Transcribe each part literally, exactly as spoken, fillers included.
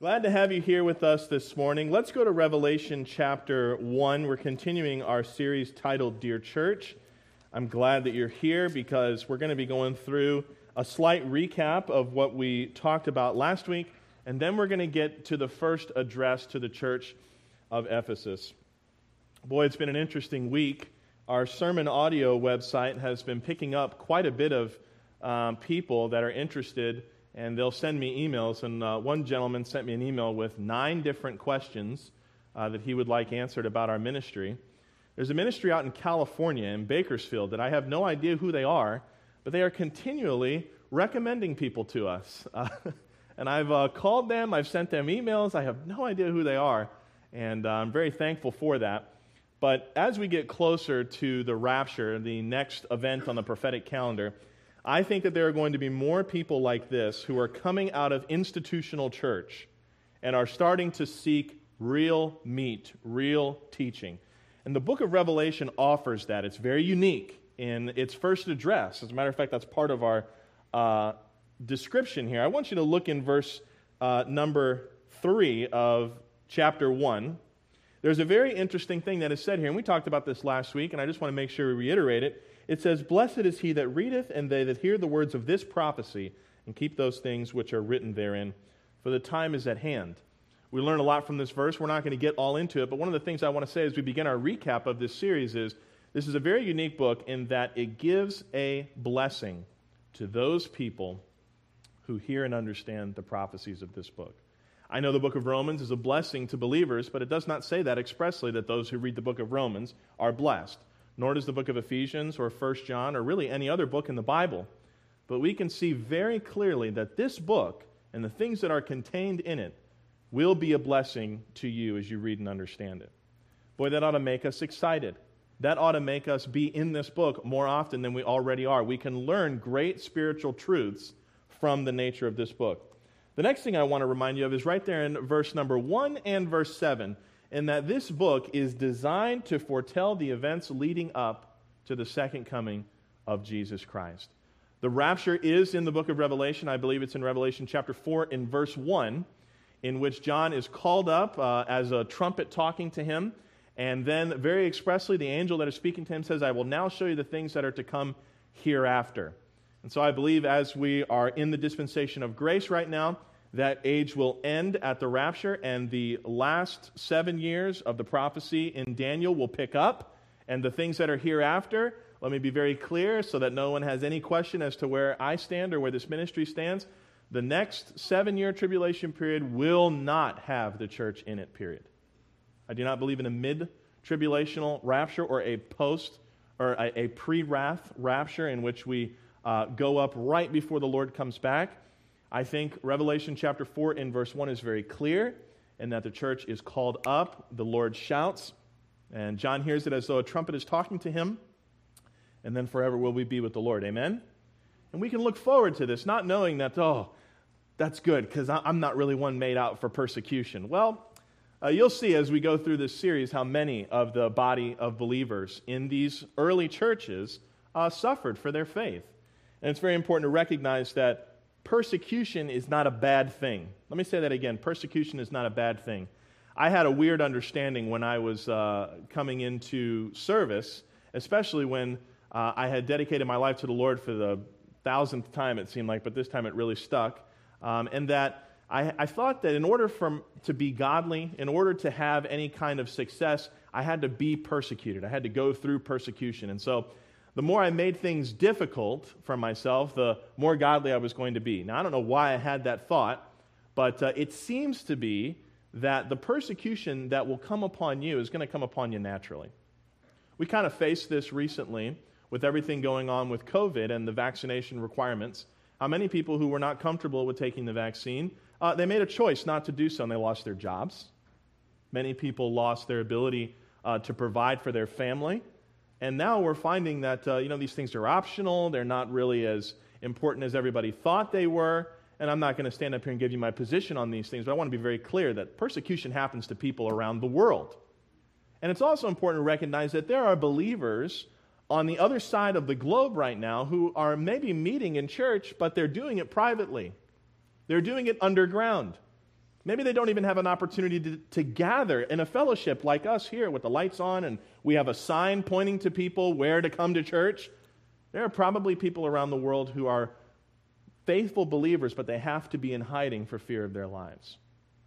Glad to have you here with us this morning. Let's go to Revelation chapter one. We're continuing our series titled Dear Church. I'm glad that you're here because we're going to be going through a slight recap of what we talked about last week, and then we're going to get to the first address to the church of Ephesus. Boy, it's been an interesting week. Our sermon audio website has been picking up quite a bit of um, people that are interested, and they'll send me emails. And uh, one gentleman sent me an email with nine different questions uh, that he would like answered about our ministry. There's a ministry out in California, in Bakersfield, that I have no idea who they are, but they are continually recommending people to us. Uh, and I've uh, called them, I've sent them emails, I have no idea who they are, and uh, I'm very thankful for that. But as we get closer to the rapture, the next event on the prophetic calendar, I think that there are going to be more people like this who are coming out of institutional church and are starting to seek real meat, real teaching. And the book of Revelation offers that. It's very unique in its first address. As a matter of fact, that's part of our uh, description here. I want you to look in verse uh, number three of chapter one. There's a very interesting thing that is said here, and we talked about this last week, and I just want to make sure we reiterate it. It says, "Blessed is he that readeth, and they that hear the words of this prophecy, and keep those things which are written therein, for the time is at hand." We learn a lot from this verse. We're not going to get all into it, but one of the things I want to say as we begin our recap of this series is, this is a very unique book in that it gives a blessing to those people who hear and understand the prophecies of this book. I know the book of Romans is a blessing to believers, but it does not say that expressly, that those who read the book of Romans are blessed. Nor does the book of Ephesians or First John or really any other book in the Bible. But we can see very clearly that this book and the things that are contained in it will be a blessing to you as you read and understand it. Boy, that ought to make us excited. That ought to make us be in this book more often than we already are. We can learn great spiritual truths from the nature of this book. The next thing I want to remind you of is right there in verse number one and verse seven, in that this book is designed to foretell the events leading up to the second coming of Jesus Christ. The rapture is in the book of Revelation. I believe it's in Revelation chapter four in verse one, in which John is called up uh, as a trumpet talking to him, and then very expressly the angel that is speaking to him says, "I will now show you the things that are to come hereafter." And so I believe as we are in the dispensation of grace right now, that age will end at the rapture, and the last seven years of the prophecy in Daniel will pick up, and the things that are hereafter, let me be very clear so that no one has any question as to where I stand or where this ministry stands. The next seven-year tribulation period will not have the church in it, period. I do not believe in a mid-tribulational rapture or a post or a, a pre-wrath rapture in which we uh, go up right before the Lord comes back. I think Revelation chapter four in verse one is very clear, in that the church is called up, the Lord shouts, and John hears it as though a trumpet is talking to him, and then forever will we be with the Lord. Amen? And we can look forward to this, not knowing that, oh, that's good, because I'm not really one made out for persecution. Well, uh, you'll see as we go through this series how many of the body of believers in these early churches uh, suffered for their faith. And it's very important to recognize that persecution is not a bad thing. Let me say that again. Persecution is not a bad thing. I had a weird understanding when I was uh, coming into service, especially when uh, I had dedicated my life to the Lord for the thousandth time, it seemed like, but this time it really stuck. Um, and that I, I thought that in order for, to be godly, in order to have any kind of success, I had to be persecuted. I had to go through persecution. And so the more I made things difficult for myself, the more godly I was going to be. Now, I don't know why I had that thought, but uh, it seems to be that the persecution that will come upon you is going to come upon you naturally. We kind of faced this recently with everything going on with COVID and the vaccination requirements. How many people who were not comfortable with taking the vaccine, uh, they made a choice not to do so, and they lost their jobs. Many people lost their ability uh, to provide for their family. And now we're finding that, uh, you know, these things are optional. They're not really as important as everybody thought they were. And I'm not going to stand up here and give you my position on these things, but I want to be very clear that persecution happens to people around the world. And it's also important to recognize that there are believers on the other side of the globe right now who are maybe meeting in church, but they're doing it privately. They're doing it underground. Maybe they don't even have an opportunity to, to gather in a fellowship like us here with the lights on and we have a sign pointing to people where to come to church. There are probably people around the world who are faithful believers, but they have to be in hiding for fear of their lives.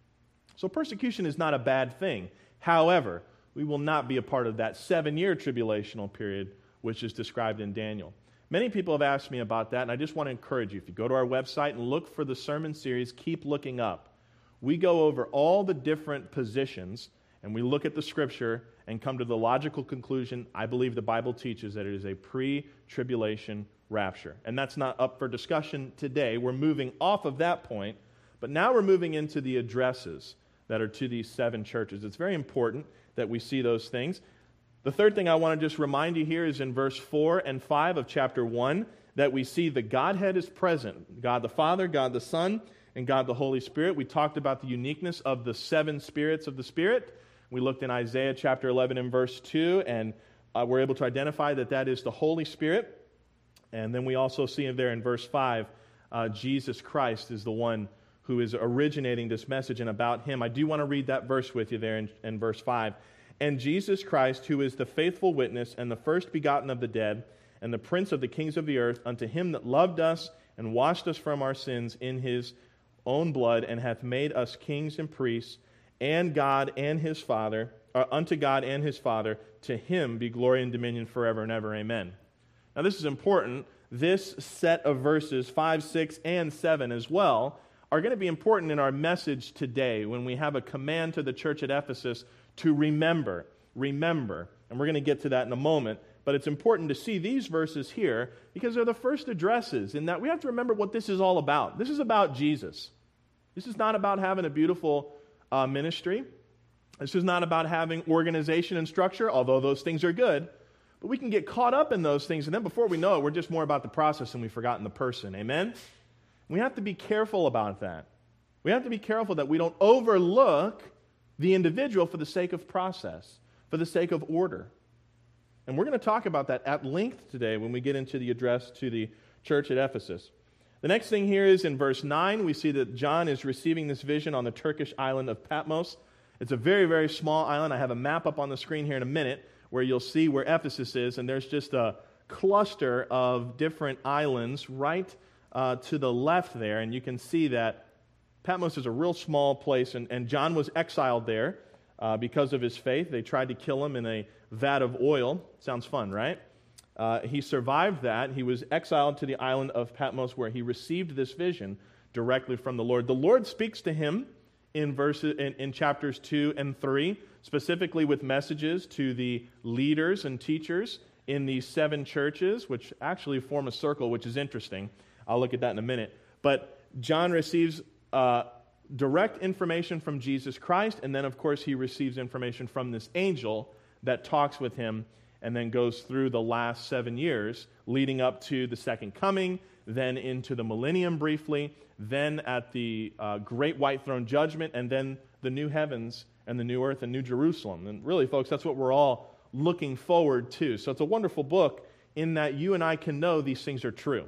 So persecution is not a bad thing. However, we will not be a part of that seven-year tribulational period which is described in Daniel. Many people have asked me about that, and I just want to encourage you. If you go to our website and look for the sermon series, keep looking up. We go over all the different positions, and we look at the Scripture and come to the logical conclusion, I believe the Bible teaches that it is a pre-tribulation rapture. And that's not up for discussion today. We're moving off of that point, but now we're moving into the addresses that are to these seven churches. It's very important that we see those things. The third thing I want to just remind you here is in verse four and five of chapter one, that we see the Godhead is present. God the Father, God the Son, and God the Holy Spirit. We talked about the uniqueness of the seven spirits of the Spirit. We looked in Isaiah chapter eleven and verse two, and uh, we're able to identify that that is the Holy Spirit. And then we also see there in verse five, uh, Jesus Christ is the one who is originating this message, and about Him. I do want to read that verse with you there in, in verse five. And Jesus Christ, who is the faithful witness and the first begotten of the dead, and the prince of the kings of the earth, unto Him that loved us and washed us from our sins in His own blood, and hath made us kings and priests, and God and His Father, or unto God and His Father, to Him be glory and dominion forever and ever. Amen. Now this is important. This set of verses, five, six, and seven as well, are going to be important in our message today when we have a command to the church at Ephesus to remember, remember. And we're going to get to that in a moment. But it's important to see these verses here because they're the first addresses in that we have to remember what this is all about. This is about Jesus. This is not about having a beautiful uh, ministry. This is not about having organization and structure, although those things are good. But we can get caught up in those things, and then before we know it, we're just more about the process and we've forgotten the person. Amen? We have to be careful about that. We have to be careful that we don't overlook the individual for the sake of process, for the sake of order. And we're going to talk about that at length today when we get into the address to the church at Ephesus. The next thing here is in verse nine, we see that John is receiving this vision on the Turkish island of Patmos. It's a very, very small island. I have a map up on the screen here in a minute where you'll see where Ephesus is, and there's just a cluster of different islands right uh, to the left there, and you can see that Patmos is a real small place, and, and John was exiled there uh, because of his faith. They tried to kill him in a vat of oil. Sounds fun, right? Uh, he survived that. He was exiled to the island of Patmos where he received this vision directly from the Lord. The Lord speaks to him in verses in, in chapters two and three, specifically with messages to the leaders and teachers in these seven churches, which actually form a circle, which is interesting. I'll look at that in a minute. But John receives Uh, direct information from Jesus Christ, and then, of course, he receives information from this angel that talks with him and then goes through the last seven years, leading up to the second coming, then into the millennium briefly, then at the uh, great white throne judgment, and then the new heavens and the new earth and new Jerusalem. And really, folks, that's what we're all looking forward to. So it's a wonderful book in that you and I can know these things are true.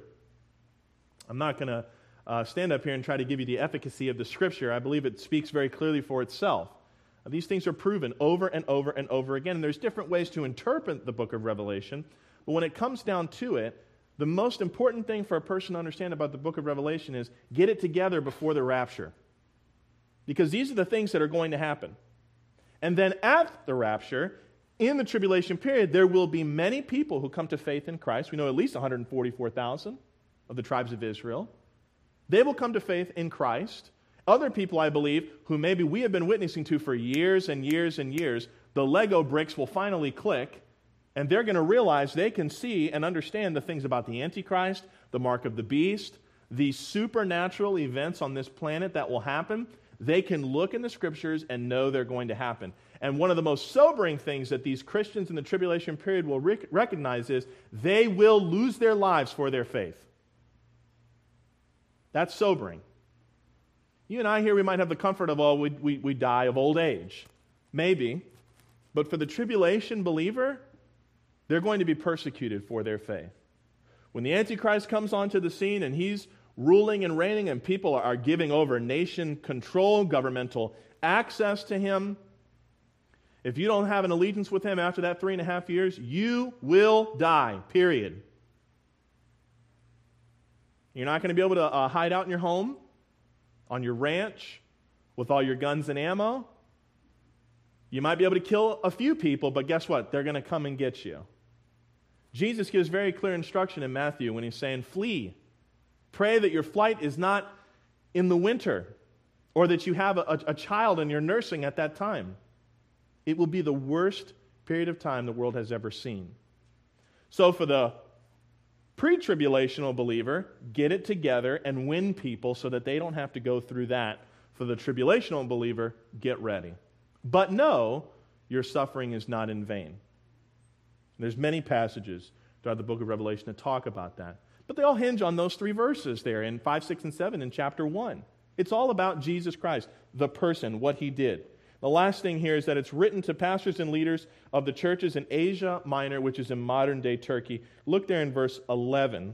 I'm not going to Uh, stand up here and try to give you the efficacy of the Scripture. I believe it speaks very clearly for itself. Uh, these things are proven over and over and over again, and there's different ways to interpret the book of Revelation, but when it comes down to it, the most important thing for a person to understand about the book of Revelation is get it together before the rapture, because these are the things that are going to happen. And then at the rapture, in the tribulation period, there will be many people who come to faith in Christ. We know at least one hundred forty-four thousand of the tribes of Israel. They will come to faith in Christ. Other people, I believe, who maybe we have been witnessing to for years and years and years, the Lego bricks will finally click, and they're going to realize they can see and understand the things about the Antichrist, the mark of the beast, the supernatural events on this planet that will happen. They can look in the Scriptures and know they're going to happen. And one of the most sobering things that these Christians in the tribulation period will rec- recognize is they will lose their lives for their faith. That's sobering. You and I here, we might have the comfort of, oh, we, we, we die of old age. Maybe. But for the tribulation believer, they're going to be persecuted for their faith. When the Antichrist comes onto the scene and he's ruling and reigning, and people are giving over nation control, governmental access to him. If you don't have an allegiance with him after that three and a half years, you will die, period. You're not going to be able to uh, hide out in your home, on your ranch, with all your guns and ammo. You might be able to kill a few people, but guess what? They're going to come and get you. Jesus gives very clear instruction in Matthew when he's saying, flee. Pray that your flight is not in the winter, or that you have a, a child and you're nursing at that time. It will be the worst period of time the world has ever seen. So for the pre-tribulational believer, get it together and win people so that they don't have to go through that. For the tribulational believer, get ready. But know your suffering is not in vain. There's many passages throughout the book of Revelation that talk about that. But they all hinge on those three verses there in five, six, and seven in chapter one. It's all about Jesus Christ, the person, what he did. The last thing here is that it's written to pastors and leaders of the churches in Asia Minor, which is in modern-day Turkey. Look there in verse eleven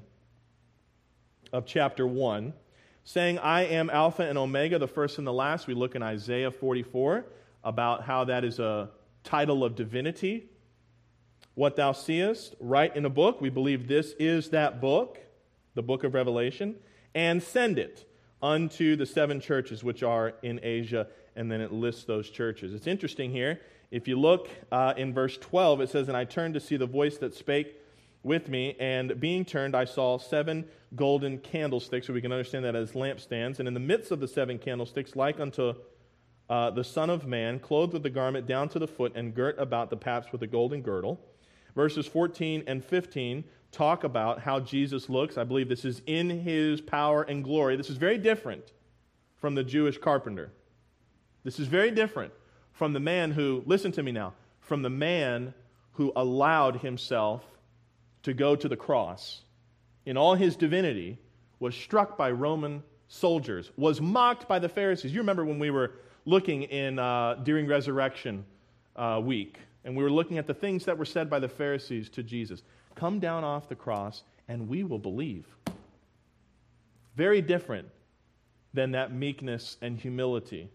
of chapter one, saying, I am Alpha and Omega, the first and the last. We look in Isaiah forty-four about how that is a title of divinity. What thou seest, write in a book. We believe this is that book, the book of Revelation, and send it unto the seven churches which are in Asia, and then it lists those churches. It's interesting here. If you look uh, in verse twelve, it says, And I turned to see the voice that spake with me, and being turned, I saw seven golden candlesticks, so we can understand that as lampstands, and in the midst of the seven candlesticks, like unto uh, the Son of Man, clothed with the garment down to the foot, and girt about the paps with a golden girdle. Verses fourteen and fifteen talk about how Jesus looks. I believe this is in his power and glory. This is very different from the Jewish carpenter. This is very different from the man who, listen to me now, from the man who allowed himself to go to the cross in all his divinity, was struck by Roman soldiers, was mocked by the Pharisees. You remember when we were looking in uh, during Resurrection uh, week, and we were looking at the things that were said by the Pharisees to Jesus. Come down off the cross, and we will believe. Very different than that meekness and humility.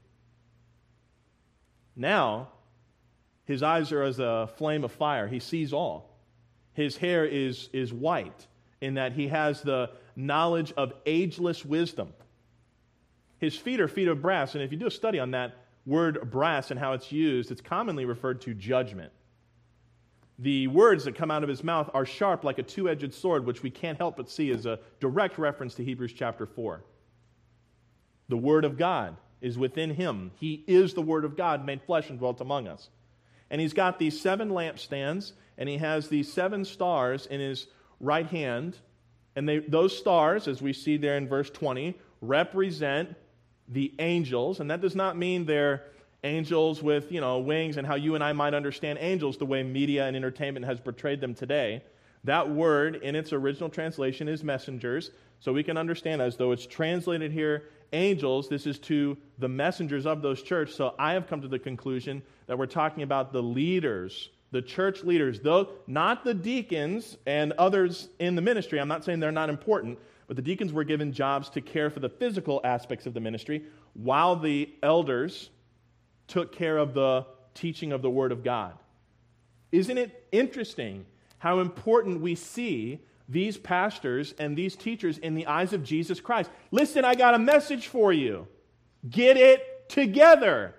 Now, his eyes are as a flame of fire. He sees all. His hair is, is white in that he has the knowledge of ageless wisdom. His feet are feet of brass, and if you do a study on that word brass and how it's used, it's commonly referred to judgment. The words that come out of his mouth are sharp like a two-edged sword, which we can't help but see as a direct reference to Hebrews chapter four. The Word of God is within him. He is the Word of God made flesh and dwelt among us. And he's got these seven lampstands, and he has these seven stars in his right hand. And they, those stars, as we see there in verse twenty, represent the angels. And that does not mean they're angels with, you know, wings and how you and I might understand angels the way media and entertainment has portrayed them today. That word in its original translation is messengers. So we can understand as though it's translated here, angels, this is to the messengers of those churches. So I have come to the conclusion that we're talking about the leaders, the church leaders, though not the deacons and others in the ministry. I'm not saying they're not important, but the deacons were given jobs to care for the physical aspects of the ministry, while the elders took care of the teaching of the Word of God. Isn't it interesting how important we see these pastors and these teachers in the eyes of Jesus Christ? Listen, I got a message for you. Get it together.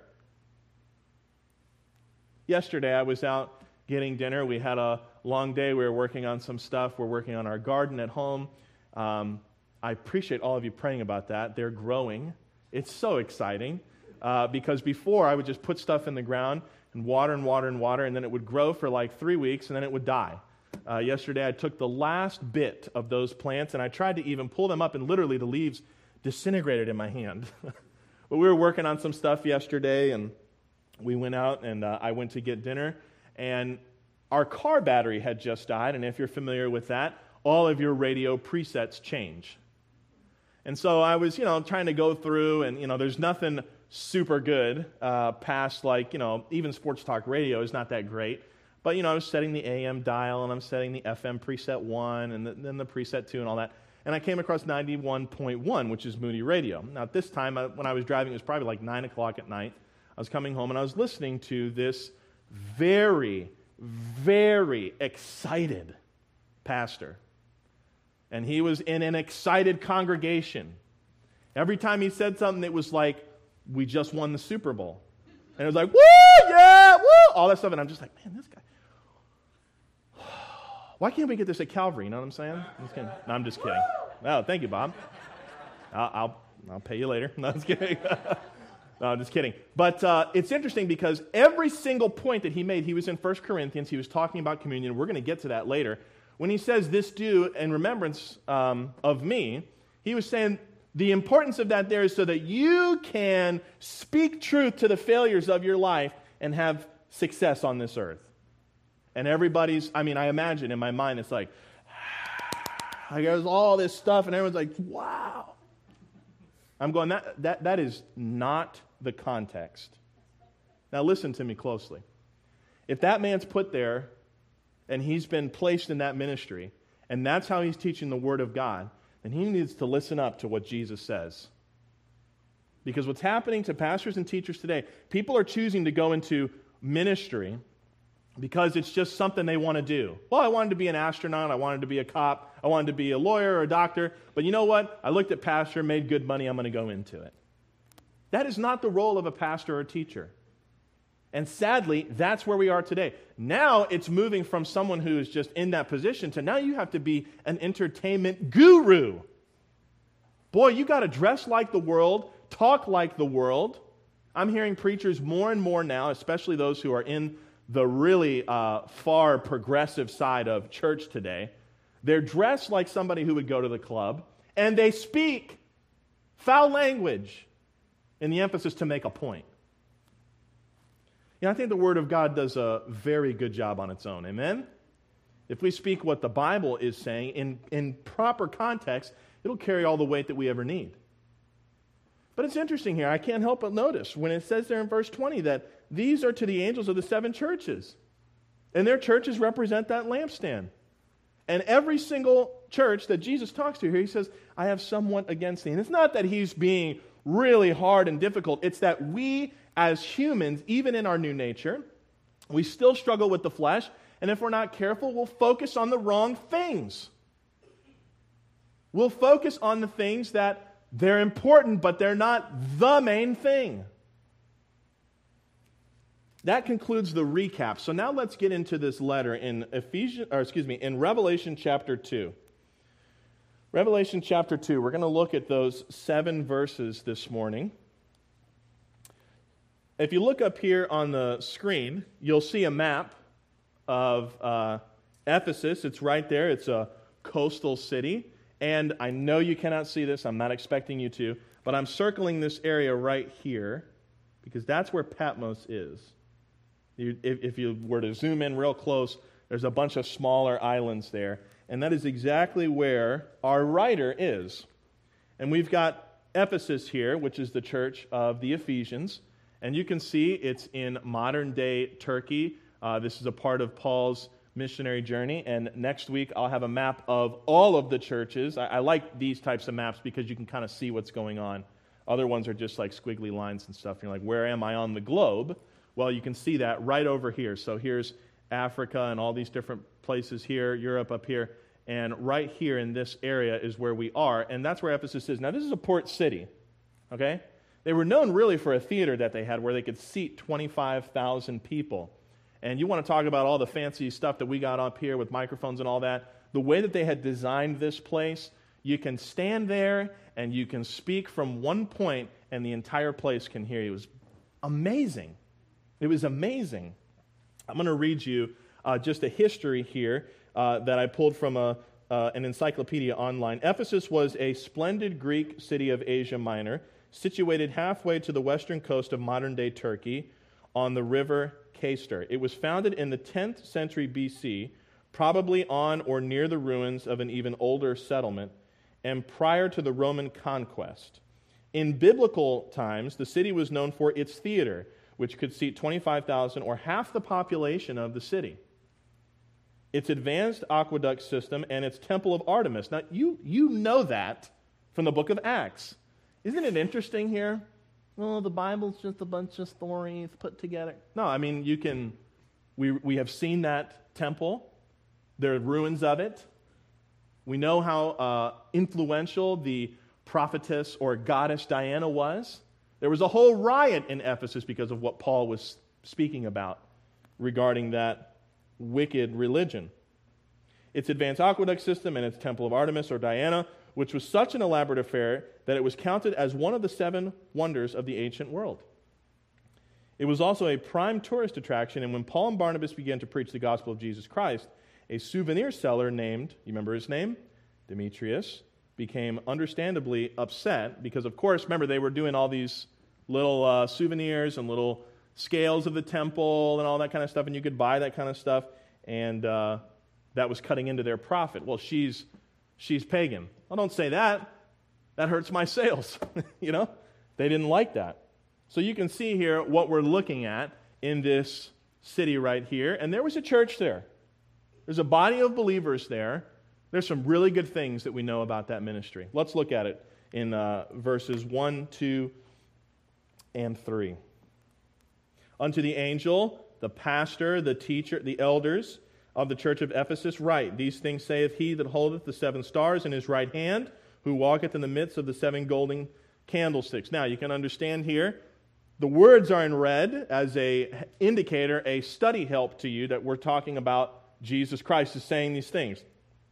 Yesterday, I was out getting dinner. We had a long day. We were working on some stuff. We're working on our garden at home. Um, I appreciate all of you praying about that. They're growing. It's so exciting uh, because before I would just put stuff in the ground and water and water and water, and then it would grow for like three weeks, and then it would die. Uh, yesterday, I took the last bit of those plants, and I tried to even pull them up, and literally the leaves disintegrated in my hand. But we were working on some stuff yesterday, and we went out, and uh, I went to get dinner, and our car battery had just died, and if you're familiar with that, all of your radio presets change. And so I was, you know, trying to go through, and, you know, there's nothing super good uh, past, like, you know, even sports talk radio is not that great. But, you know, I was setting the A M dial, and I'm setting the F M preset one, and the, then the preset two, and all that. and I came across ninety-one point one, which is Moody Radio. Now, at this time, I, when I was driving, it was probably like nine o'clock at night. I was coming home, and I was listening to this very, very excited pastor. And he was in an excited congregation. Every time he said something, it was like, we just won the Super Bowl. And it was like, woo, yeah, woo, all that stuff. And I'm just like, man, this guy. Why can't we get this at Calvary? You know what I'm saying? I'm just kidding. No, I'm just kidding. Oh, thank you, Bob. I'll I'll, I'll pay you later. No, I'm just kidding. No, I'm just kidding. But uh, it's interesting because every single point that he made, he was in First Corinthians. He was talking about communion. We're going to get to that later. When he says, this do in remembrance um, of me, he was saying the importance of that there is so that you can speak truth to the failures of your life and have success on this earth. And everybody's, I mean, I imagine in my mind, it's like, like there's all this stuff, and everyone's like, wow. I'm going, that, that, that is not the context. Now listen to me closely. If that man's put there, and he's been placed in that ministry, and that's how he's teaching the Word of God, then he needs to listen up to what Jesus says. Because what's happening to pastors and teachers today, people are choosing to go into ministry because it's just something they want to do. Well, I wanted to be an astronaut, I wanted to be a cop, I wanted to be a lawyer or a doctor, but you know what? I looked at pastor, made good money, I'm going to go into it. That is not the role of a pastor or teacher. And sadly, that's where we are today. Now it's moving from someone who is just in that position to now you have to be an entertainment guru. Boy, you got to dress like the world, talk like the world. I'm hearing preachers more and more now, especially those who are in the really uh, far progressive side of church today. They're dressed like somebody who would go to the club, and they speak foul language in the emphasis to make a point. You know, I think the Word of God does a very good job on its own. Amen? If we speak what the Bible is saying in, in proper context, it'll carry all the weight that we ever need. But it's interesting here. I can't help but notice when it says there in verse twenty that these are to the angels of the seven churches. And their churches represent that lampstand. And every single church that Jesus talks to here, he says, I have somewhat against thee. And it's not that he's being really hard and difficult. It's that we as humans, even in our new nature, we still struggle with the flesh. And if we're not careful, we'll focus on the wrong things. We'll focus on the things that they're important, but they're not the main thing. That concludes the recap. So now let's get into this letter in Ephesians, or excuse me, in Revelation chapter two. Revelation chapter two. We're going to look at those seven verses this morning. If you look up here on the screen, you'll see a map of uh, Ephesus. It's right there. It's a coastal city. And I know you cannot see this. I'm not expecting you to. But I'm circling this area right here because that's where Patmos is. You, if, if you were to zoom in real close, there's a bunch of smaller islands there. And that is exactly where our writer is. And we've got Ephesus here, which is the church of the Ephesians. And you can see it's in modern-day Turkey. Uh, this is a part of Paul's missionary journey. And next week, I'll have a map of all of the churches. I, I like these types of maps because you can kind of see what's going on. Other ones are just like squiggly lines and stuff. You're like, where am I on the globe? Well, you can see that right over here. So here's Africa and all these different places here, Europe up here. And right here in this area is where we are. And that's where Ephesus is. Now, this is a port city, okay? They were known really for a theater that they had where they could seat twenty-five thousand people. And you want to talk about all the fancy stuff that we got up here with microphones and all that. The way that they had designed this place, you can stand there and you can speak from one point and the entire place can hear you. It was amazing. It was amazing. I'm going to read you uh, just a history here uh, that I pulled from a, uh, an encyclopedia online. Ephesus was a splendid Greek city of Asia Minor, situated halfway to the western coast of modern-day Turkey on the river Cayster. It was founded in the tenth century B C, probably on or near the ruins of an even older settlement, and prior to the Roman conquest. In biblical times, the city was known for its theater, which could seat twenty-five thousand or half the population of the city. its advanced aqueduct system, and its temple of Artemis. Now, you, you know that from the book of Acts. Isn't it interesting here? Well, the Bible's just a bunch of stories put together. No, I mean, you can, we, we have seen that temple. There are ruins of it. We know how uh, influential the prophetess or goddess Diana was. There was a whole riot in Ephesus because of what Paul was speaking about regarding that wicked religion. Its advanced aqueduct system and its temple of Artemis or Diana, which was such an elaborate affair that it was counted as one of the seven wonders of the ancient world. It was also a prime tourist attraction, and when Paul and Barnabas began to preach the gospel of Jesus Christ, a souvenir seller named, you remember his name? Demetrius, became understandably upset because, of course, remember, they were doing all these little uh, souvenirs and little scales of the temple and all that kind of stuff, and you could buy that kind of stuff, and uh, that was cutting into their profit. Well, she's she's pagan. Well, don't say that. That hurts my sales. You know? They didn't like that. So you can see here what we're looking at in this city right here, and there was a church there. There's a body of believers there. There's some really good things that we know about that ministry. Let's look at it in uh, verses one, two, and three. Unto the angel, the pastor, the teacher, the elders of the church of Ephesus write, These things saith he that holdeth the seven stars in his right hand, who walketh in the midst of the seven golden candlesticks. Now, you can understand here, the words are in red as a indicator, a study help to you that we're talking about Jesus Christ is saying these things.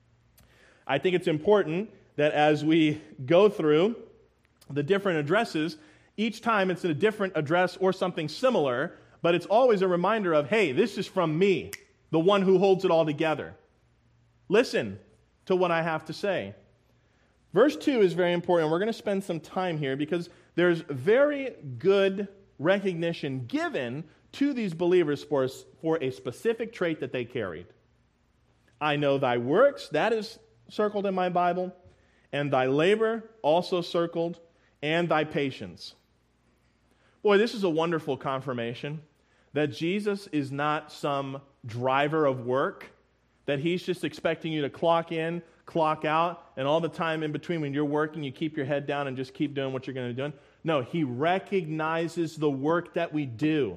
I think it's important that as we go through the different addresses, each time it's in a different address or something similar, but it's always a reminder of, hey, this is from me, the one who holds it all together. Listen to what I have to say. Verse two is very important. We're going to spend some time here because there's very good recognition given to these believers for, for a specific trait that they carried. I know thy works, that is circled in my Bible, and thy labor, also circled, and thy patience. Boy, this is a wonderful confirmation that Jesus is not some driver of work, that he's just expecting you to clock in, clock out, and all the time in between when you're working, you keep your head down and just keep doing what you're going to do. No, he recognizes the work that we do.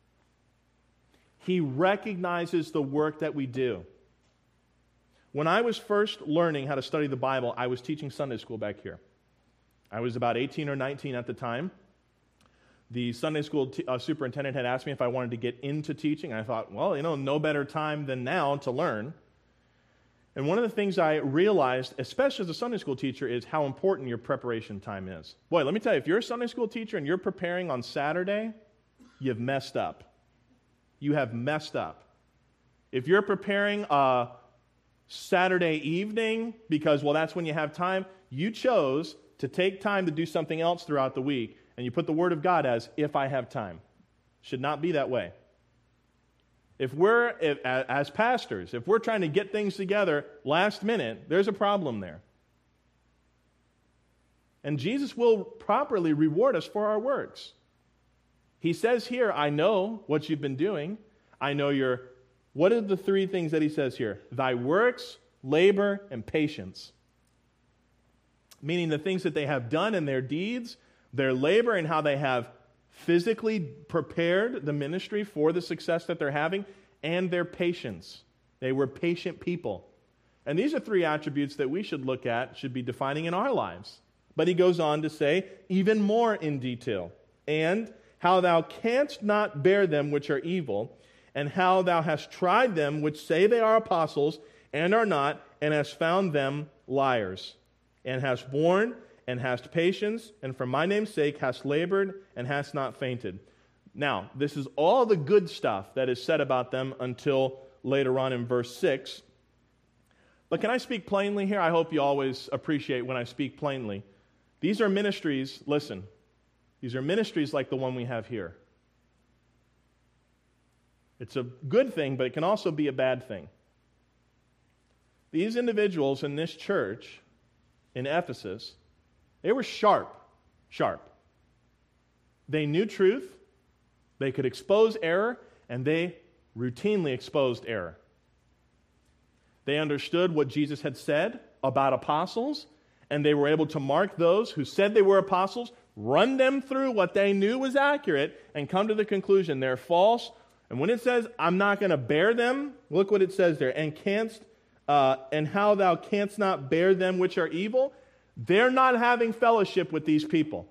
He recognizes the work that we do. When I was first learning how to study the Bible, I was teaching Sunday school back here. I was about eighteen or nineteen at the time. The Sunday school t- uh, superintendent had asked me if I wanted to get into teaching. I thought, well, you know, no better time than now to learn. And one of the things I realized, especially as a Sunday school teacher, is how important your preparation time is. Boy, let me tell you, if you're a Sunday school teacher and you're preparing on Saturday, you've messed up. You have messed up. If you're preparing uh, Saturday evening because, well, that's when you have time, you chose to take time to do something else throughout the week, and you put the Word of God as, if I have time. Should not be that way. If we're, if, as pastors, if we're trying to get things together last minute, there's a problem there. And Jesus will properly reward us for our works. He says here, I know what you've been doing. I know your, what are the three things that he says here? Thy works, labor, and patience. Meaning the things that they have done in their deeds, their labor and how they have physically prepared the ministry for the success that they're having, and their patience. They were patient people. And these are three attributes that we should look at, should be defining in our lives. But he goes on to say even more in detail. And how thou canst not bear them which are evil, and how thou hast tried them which say they are apostles, and are not, and hast found them liars, and hast borne, and hast patience, and for my name's sake hast labored, and hast not fainted. Now, this is all the good stuff that is said about them until later on in verse six. But can I speak plainly here? I hope you always appreciate when I speak plainly. These are ministries, listen, these are ministries like the one we have here. It's a good thing, but it can also be a bad thing. These individuals in this church in Ephesus, they were sharp, sharp. They knew truth, they could expose error, and they routinely exposed error. They understood what Jesus had said about apostles, and they were able to mark those who said they were apostles, run them through what they knew was accurate, and come to the conclusion they're false. And when it says, I'm not going to bear them, look what it says there, and canst, uh, and how thou canst not bear them which are evil. They're not having fellowship with these people.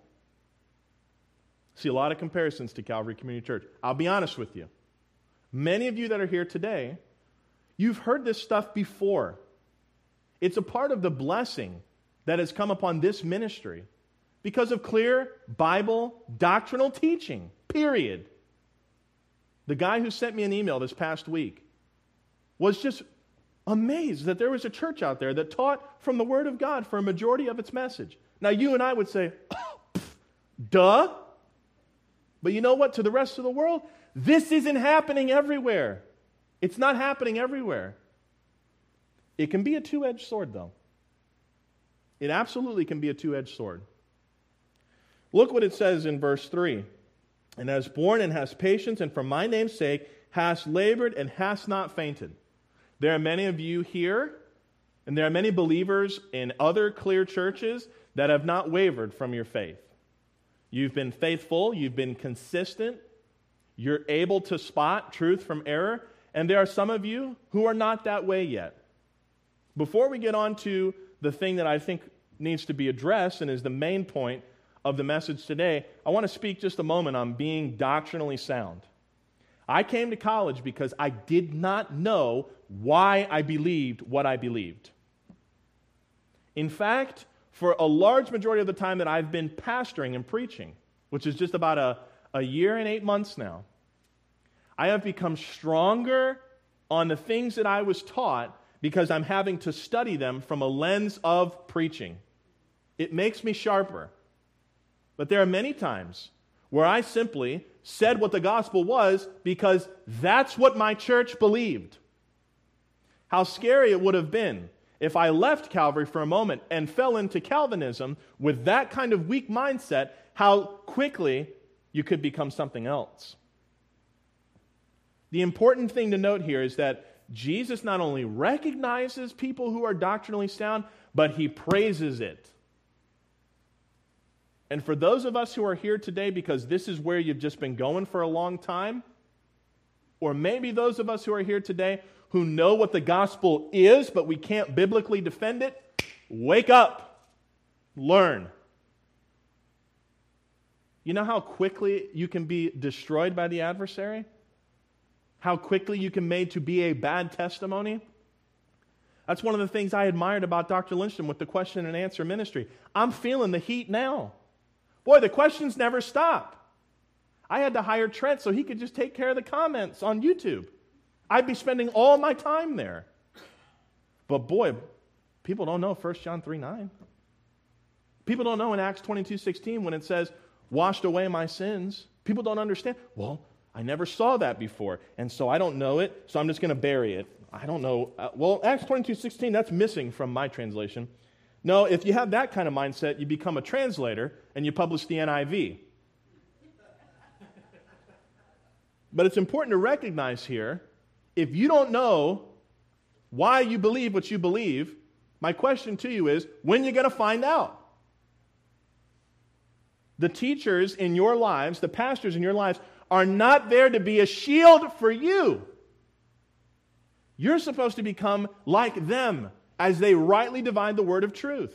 See a lot of comparisons to Calvary Community Church. I'll be honest with you. Many of you that are here today, you've heard this stuff before. It's a part of the blessing that has come upon this ministry because of clear Bible doctrinal teaching, period. The guy who sent me an email this past week was just amazed that there was a church out there that taught from the Word of God for a majority of its message. Now, you and I would say, oh, pff, duh. But you know what? To the rest of the world, this isn't happening everywhere. It's not happening everywhere. It can be a two-edged sword, though. It absolutely can be a two-edged sword. Look what it says in verse three. And has borne and has patience, and for my name's sake hast labored and hast not fainted. There are many of you here, and there are many believers in other clear churches that have not wavered from your faith. You've been faithful, you've been consistent, you're able to spot truth from error, and there are some of you who are not that way yet. Before we get on to the thing that I think needs to be addressed and is the main point of the message today, I want to speak just a moment on being doctrinally sound. I came to college because I did not know why I believed what I believed. In fact, for a large majority of the time that I've been pastoring and preaching, which is just about a, a year and eight months now, I have become stronger on the things that I was taught because I'm having to study them from a lens of preaching. It makes me sharper. But there are many times where I simply said what the gospel was because that's what my church believed. How scary it would have been if I left Calvary for a moment and fell into Calvinism with that kind of weak mindset, how quickly you could become something else. The important thing to note here is that Jesus not only recognizes people who are doctrinally sound, but he praises it. And for those of us who are here today because this is where you've just been going for a long time, or maybe those of us who are here today who know what the gospel is, but we can't biblically defend it, wake up, learn. You know how quickly you can be destroyed by the adversary? How quickly you can be made to be a bad testimony? That's one of the things I admired about Doctor Lindstrom with the question and answer ministry. I'm feeling the heat now. Boy, the questions never stop. I had to hire Trent so he could just take care of the comments on YouTube. I'd be spending all my time there. But boy, people don't know First John three nine. People don't know in Acts twenty-two sixteen when it says, washed away my sins. People don't understand. Well, I never saw that before, and so I don't know it, so I'm just going to bury it. I don't know. Uh, well, Acts twenty-two sixteen, that's missing from my translation. No, if you have that kind of mindset, you become a translator and you publish the N I V. But it's important to recognize here, if you don't know why you believe what you believe, my question to you is, when are you going to find out? The teachers in your lives, the pastors in your lives, are not there to be a shield for you. You're supposed to become like them as they rightly divide the word of truth.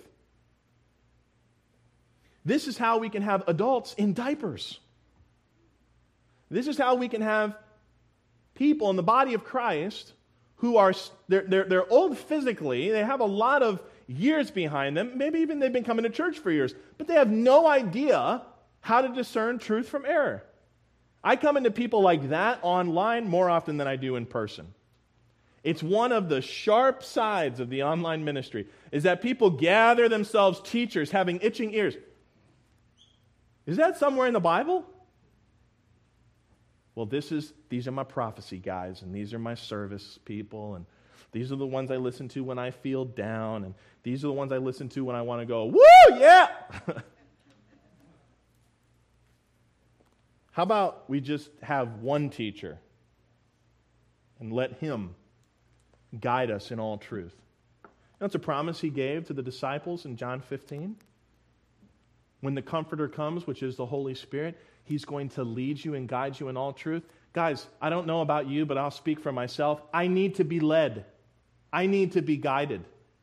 This is how we can have adults in diapers. This is how we can have people in the body of Christ who are, they're, they're, they're old physically, they have a lot of years behind them, maybe even they've been coming to church for years, but they have no idea how to discern truth from error. I come into people like that online more often than I do in person. It's one of the sharp sides of the online ministry, is that people gather themselves teachers having itching ears. Is that somewhere in the Bible? Well, this is these are my prophecy guys, and these are my service people, and these are the ones I listen to when I feel down, and these are the ones I listen to when I want to go, woo, yeah! How about we just have one teacher and let him guide us in all truth. That's a promise he gave to the disciples in John fifteen. When the Comforter comes, which is the Holy Spirit, he's going to lead you and guide you in all truth. Guys, I don't know about you, but I'll speak for myself. I need to be led. I need to be guided.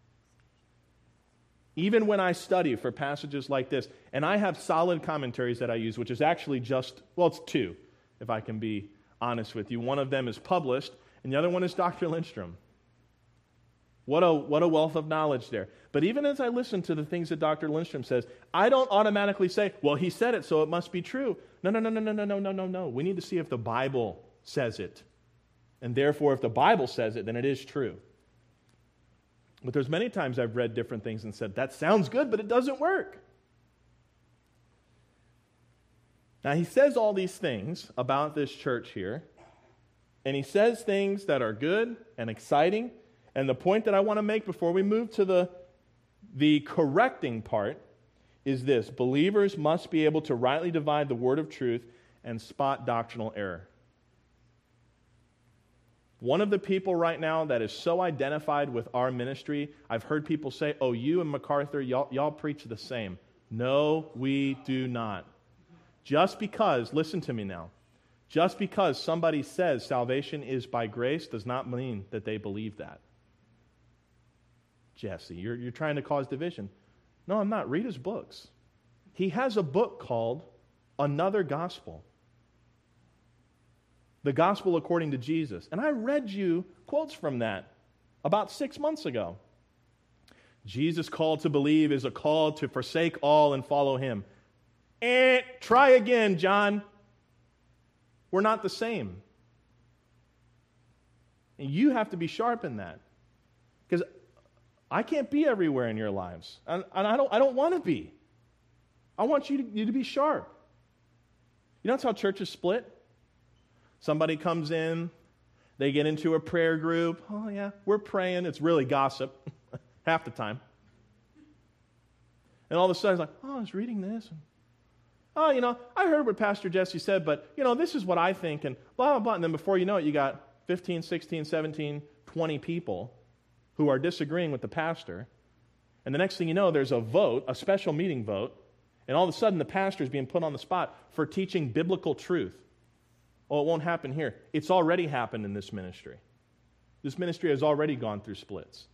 Even when I study for passages like this, and I have solid commentaries that I use, which is actually just, well, it's two, if I can be honest with you. One of them is published, and the other one is Doctor Lindstrom. What a, what a wealth of knowledge there. But even as I listen to the things that Doctor Lindstrom says, I don't automatically say, well, he said it, so it must be true. No, no, no, no, no, no, no, no, no, no. We need to see if the Bible says it. And therefore, if the Bible says it, then it is true. But there's many times I've read different things and said, that sounds good, but it doesn't work. Now, he says all these things about this church here, and he says things that are good and exciting. And the point that I want to make before we move to the, the correcting part is this: believers must be able to rightly divide the word of truth and spot doctrinal error. One of the people right now that is so identified with our ministry, I've heard people say, oh, you and MacArthur, y'all, y'all preach the same. No, we do not. Just because, listen to me now, just because somebody says salvation is by grace does not mean that they believe that. Jesse, you're, you're trying to cause division. No, I'm not. Read his books. He has a book called Another Gospel. The Gospel According to Jesus. And I read you quotes from that about six months ago. Jesus' call to believe is a call to forsake all and follow him. Eh, try again, John. We're not the same. And you have to be sharp in that. Because I can't be everywhere in your lives. And, and I don't I don't want to be. I want you to, you to be sharp. You know that's how churches split? Somebody comes in, they get into a prayer group. Oh yeah, we're praying. It's really gossip half the time. And all of a sudden it's like, oh, I was reading this. And, oh, you know, I heard what Pastor Jesse said, but, you know, this is what I think, and blah, blah, blah. And then before you know it, you got fifteen, sixteen, seventeen, twenty people who are disagreeing with the pastor. And the next thing you know, there's a vote, a special meeting vote, and all of a sudden the pastor is being put on the spot for teaching biblical truth. Oh, it won't happen here. It's already happened in this ministry. This ministry has already gone through splits.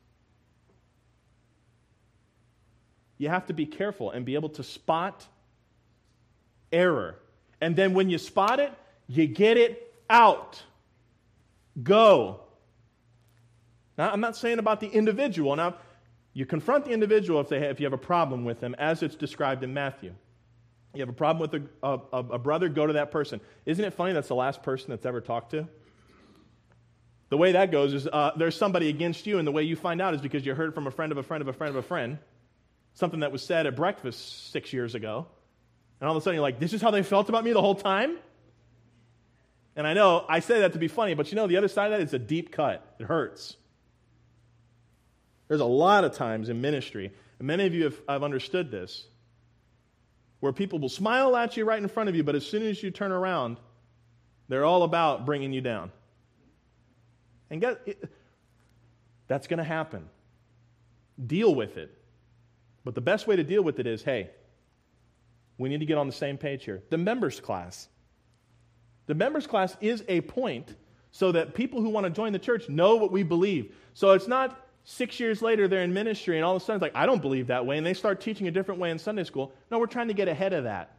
You have to be careful and be able to spot error. And then when you spot it, you get it out. Go. Now, I'm not saying about the individual. Now, you confront the individual if they have, if you have a problem with them, as it's described in Matthew. You have a problem with a, a, a brother, go to that person. Isn't it funny that's the last person that's ever talked to? The way that goes is uh, there's somebody against you, and the way you find out is because you heard from a friend of a friend of a friend of a friend, something that was said at breakfast six years ago, and all of a sudden you're like, this is how they felt about me the whole time? And I know, I say that to be funny, but you know the other side of that is a deep cut. It hurts. There's a lot of times in ministry, and many of you have, have understood this, where people will smile at you right in front of you, but as soon as you turn around, they're all about bringing you down. And get, it, that's going to happen. Deal with it. But the best way to deal with it is, hey, we need to get on the same page here. The members class. The members class is a point so that people who want to join the church know what we believe. So it's not six years later they're in ministry and all of a sudden it's like, I don't believe that way, and they start teaching a different way in Sunday school. No, we're trying to get ahead of that.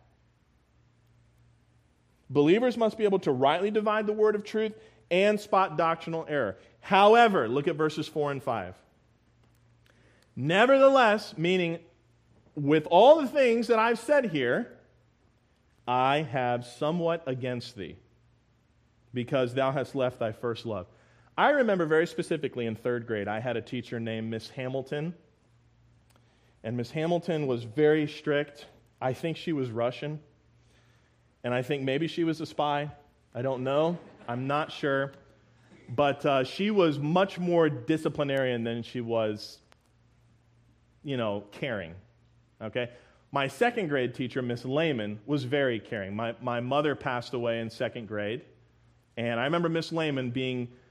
Believers must be able to rightly divide the word of truth and spot doctrinal error. However, look at verses four and five. Nevertheless, meaning with all the things that I've said here, I have somewhat against thee, because thou hast left thy first love. I remember very specifically in third grade, I had a teacher named Miss Hamilton. And Miss Hamilton was very strict. I think she was Russian. And I think maybe she was a spy. I don't know. I'm not sure. But uh, she was much more disciplinarian than she was, you know, caring. Okay? My second grade teacher, Miss Lehman, was very caring. My, my mother passed away in second grade. And I remember Miss Lehman being...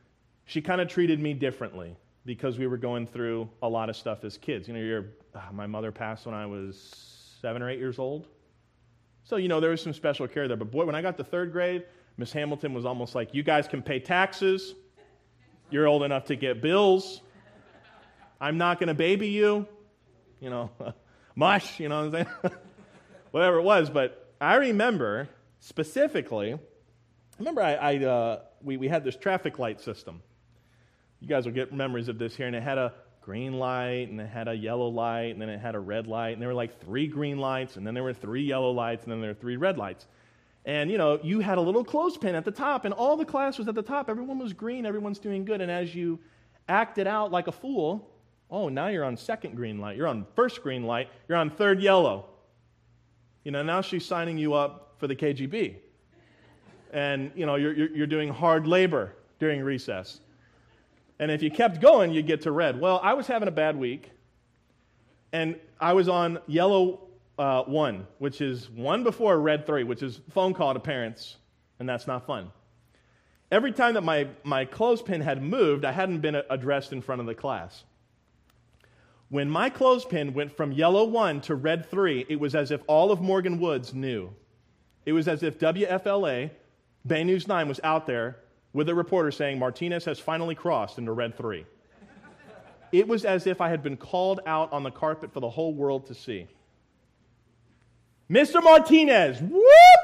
she kind of treated me differently because we were going through a lot of stuff as kids. You know, you're, uh, my mother passed when I was seven or eight years old. So, you know, there was some special care there. But boy, when I got to third grade, Miss Hamilton was almost like, you guys can pay taxes. You're old enough to get bills. I'm not going to baby you. You know, mush, you know what I'm saying? Whatever it was. But I remember specifically, I remember I, I uh, we, we had this traffic light system. You guys will get memories of this here. And it had a green light, and it had a yellow light, and then it had a red light. And there were like three green lights, and then there were three yellow lights, and then there were three red lights. And, you know, you had a little clothespin at the top, and all the class was at the top. Everyone was green. Everyone's doing good. And as you acted out like a fool, oh, now you're on second green light. You're on first green light. You're on third yellow. You know, now she's signing you up for the K G B. And, you know, you're, you're, you're doing hard labor during recess. And if you kept going, you'd get to red. Well, I was having a bad week, and I was on yellow uh, one, which is one before red three, which is phone call to parents, and that's not fun. Every time that my, my clothespin had moved, I hadn't been addressed in front of the class. When my clothespin went from yellow one to red three, it was as if all of Morgan Woods knew. It was as if W F L A, Bay News nine, was out there with a reporter saying, Martinez has finally crossed into red three. It was as if I had been called out on the carpet for the whole world to see. Mister Martinez, whoop!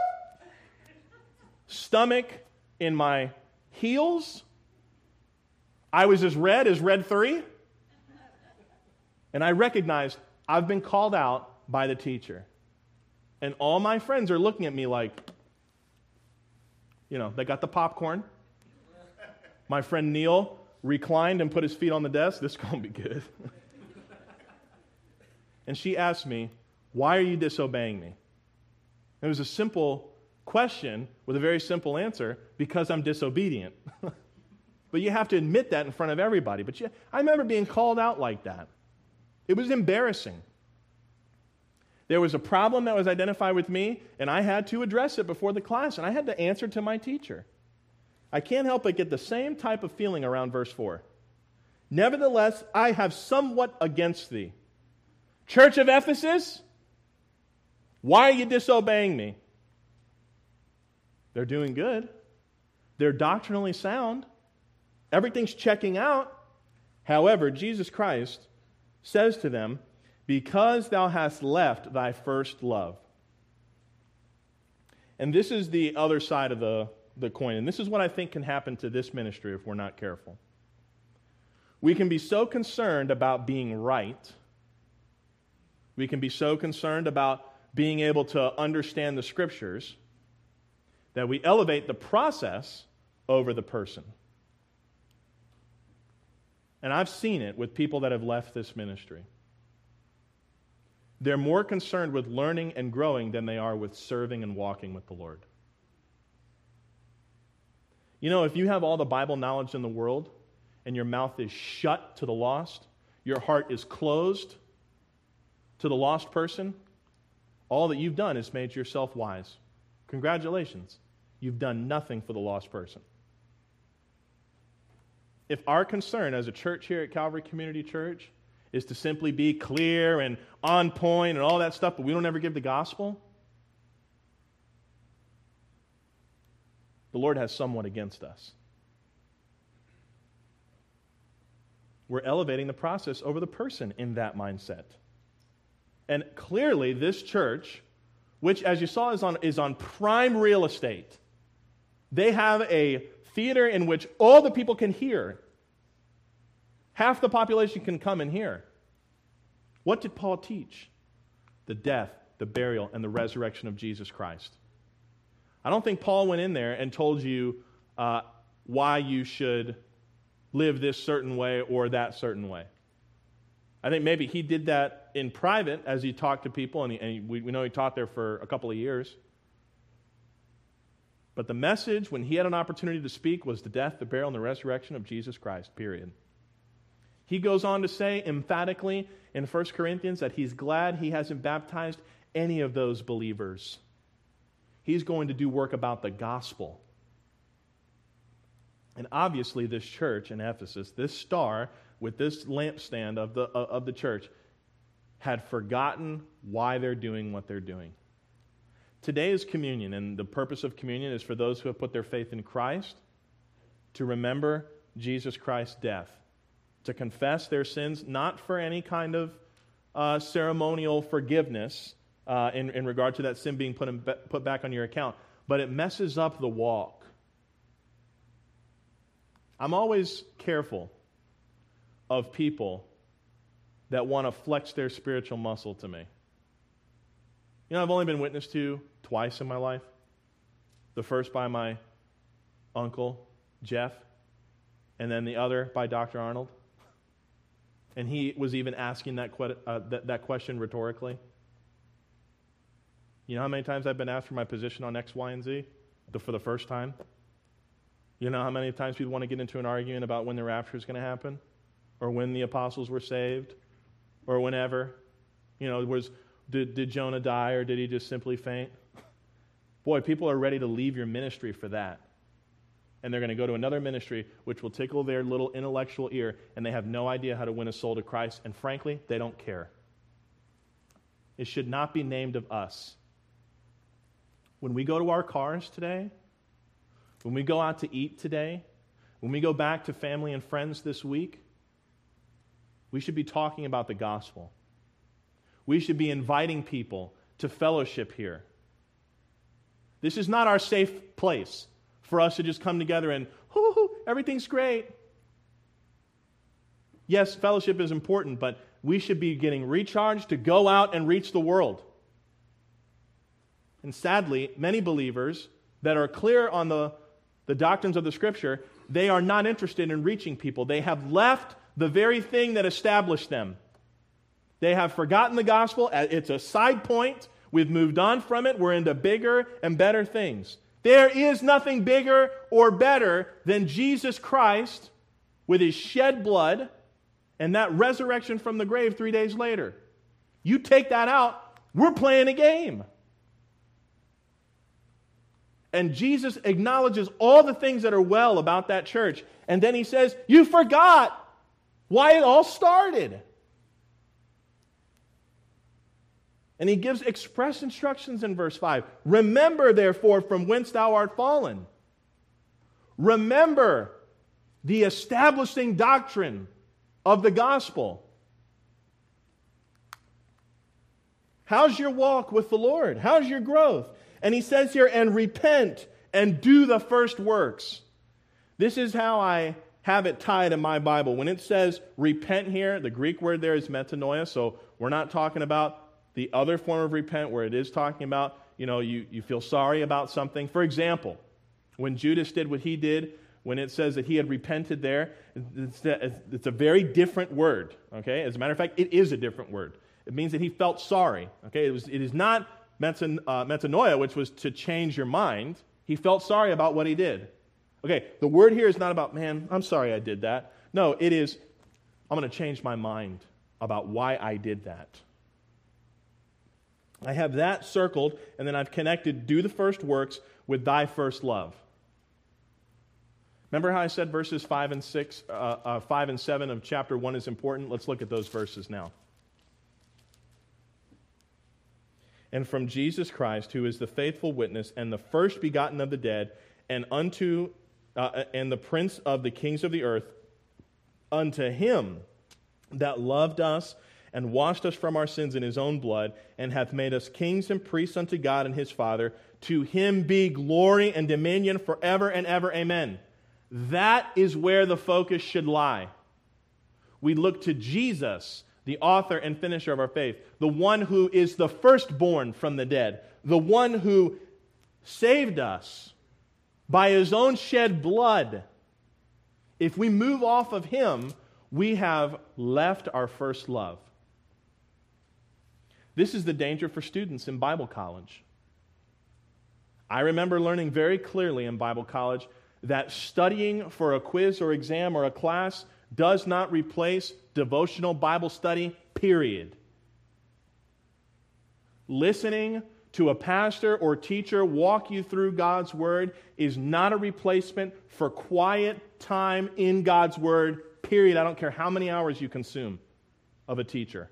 Stomach in my heels. I was as red as red three. And I recognized I've been called out by the teacher. And all my friends are looking at me like, you know, they got the popcorn. My friend Neil reclined and put his feet on the desk. This is going to be good. And she asked me, why are you disobeying me? It was a simple question with a very simple answer, because I'm disobedient. But you have to admit that in front of everybody. But you, I remember being called out like that. It was embarrassing. There was a problem that was identified with me, and I had to address it before the class, and I had to answer to my teacher. I can't help but get the same type of feeling around verse four. Nevertheless, I have somewhat against thee. Church of Ephesus, why are you disobeying me? They're doing good. They're doctrinally sound. Everything's checking out. However, Jesus Christ says to them, because thou hast left thy first love. And this is the other side of the, the coin. And this is what I think can happen to this ministry if we're not careful. We can be so concerned about being right. We can be so concerned about being able to understand the Scriptures that we elevate the process over the person. And I've seen it with people that have left this ministry. They're more concerned with learning and growing than they are with serving and walking with the Lord. You know, if you have all the Bible knowledge in the world and your mouth is shut to the lost, your heart is closed to the lost person, all that you've done is made yourself wise. Congratulations. You've done nothing for the lost person. If our concern as a church here at Calvary Community Church is to simply be clear and on point and all that stuff, but we don't ever give the gospel, the Lord has somewhat against us. We're elevating the process over the person in that mindset. And clearly this church, which as you saw is on, is on prime real estate, they have a theater in which all the people can hear. Half the population can come and hear. What did Paul teach? The death, the burial, and the resurrection of Jesus Christ. I don't think Paul went in there and told you uh, why you should live this certain way or that certain way. I think maybe he did that in private as he talked to people, and, he, and he, we, we know he taught there for a couple of years. But the message, when he had an opportunity to speak, was the death, the burial, and the resurrection of Jesus Christ, period. He goes on to say emphatically in First Corinthians that he's glad he hasn't baptized any of those believers. He's going to do work about the gospel. And obviously this church in Ephesus, this star with this lampstand of the, of the church, had forgotten why they're doing what they're doing. Today is communion, and the purpose of communion is for those who have put their faith in Christ to remember Jesus Christ's death, to confess their sins, not for any kind of uh, ceremonial forgiveness uh, in, in regard to that sin being put, in, put back on your account, but it messes up the walk. I'm always careful of people that want to flex their spiritual muscle to me. You know, I've only been witnessed to twice in my life. The first by my uncle, Jeff, and then the other by Doctor Arnold. And he was even asking that, que- uh, that, that question rhetorically. You know how many times I've been asked for my position on X, Y, and Z the, for the first time? You know how many times people want to get into an argument about when the rapture is going to happen? Or when the apostles were saved? Or whenever? You know, was did, did Jonah die or did he just simply faint? Boy, people are ready to leave your ministry for that. And they're going to go to another ministry which will tickle their little intellectual ear, and they have no idea how to win a soul to Christ, and frankly, they don't care. It should not be named of us. When we go to our cars today, when we go out to eat today, when we go back to family and friends this week, we should be talking about the gospel. We should be inviting people to fellowship here. This is not our safe place for us to just come together and, hoo, hoo, everything's great. Yes, fellowship is important, but we should be getting recharged to go out and reach the world. And sadly, many believers that are clear on the, the doctrines of the Scripture, they are not interested in reaching people. They have left the very thing that established them. They have forgotten the gospel. It's a side point. We've moved on from it. We're into bigger and better things. There is nothing bigger or better than Jesus Christ with His shed blood and that resurrection from the grave three days later. You take that out, we're playing a game. And Jesus acknowledges all the things that are well about that church. And then He says, you forgot why it all started. And He gives express instructions in verse five. Remember, therefore, from whence thou art fallen. Remember the establishing doctrine of the gospel. How's your walk with the Lord? How's your growth? And He says here, and repent and do the first works. This is how I have it tied in my Bible. When it says repent here, the Greek word there is metanoia, so we're not talking about the other form of repent where it is talking about, you know, you, you feel sorry about something. For example, when Judas did what he did, when it says that he had repented there, it's a, it's a very different word, okay? As a matter of fact, it is a different word. It means that he felt sorry, okay? It, was, it is not metan, uh, metanoia, which was to change your mind. He felt sorry about what he did. Okay, the word here is not about, man, I'm sorry I did that. No, it is, I'm going to change my mind about why I did that. I have that circled, and then I've connected do the first works with thy first love. Remember how I said verses five and six, uh, uh, five and seven of chapter one is important? Let's look at those verses now. And from Jesus Christ, who is the faithful witness and the first begotten of the dead, and unto uh, and the prince of the kings of the earth, unto Him that loved us and washed us from our sins in His own blood, and hath made us kings and priests unto God and His Father. To Him be glory and dominion forever and ever. Amen. That is where the focus should lie. We look to Jesus, the author and finisher of our faith, the one who is the firstborn from the dead, the one who saved us by His own shed blood. If we move off of Him, we have left our first love. This is the danger for students in Bible college. I remember learning very clearly in Bible college that studying for a quiz or exam or a class does not replace devotional Bible study, period. Listening to a pastor or teacher walk you through God's Word is not a replacement for quiet time in God's Word, period. I don't care how many hours you consume of a teacher.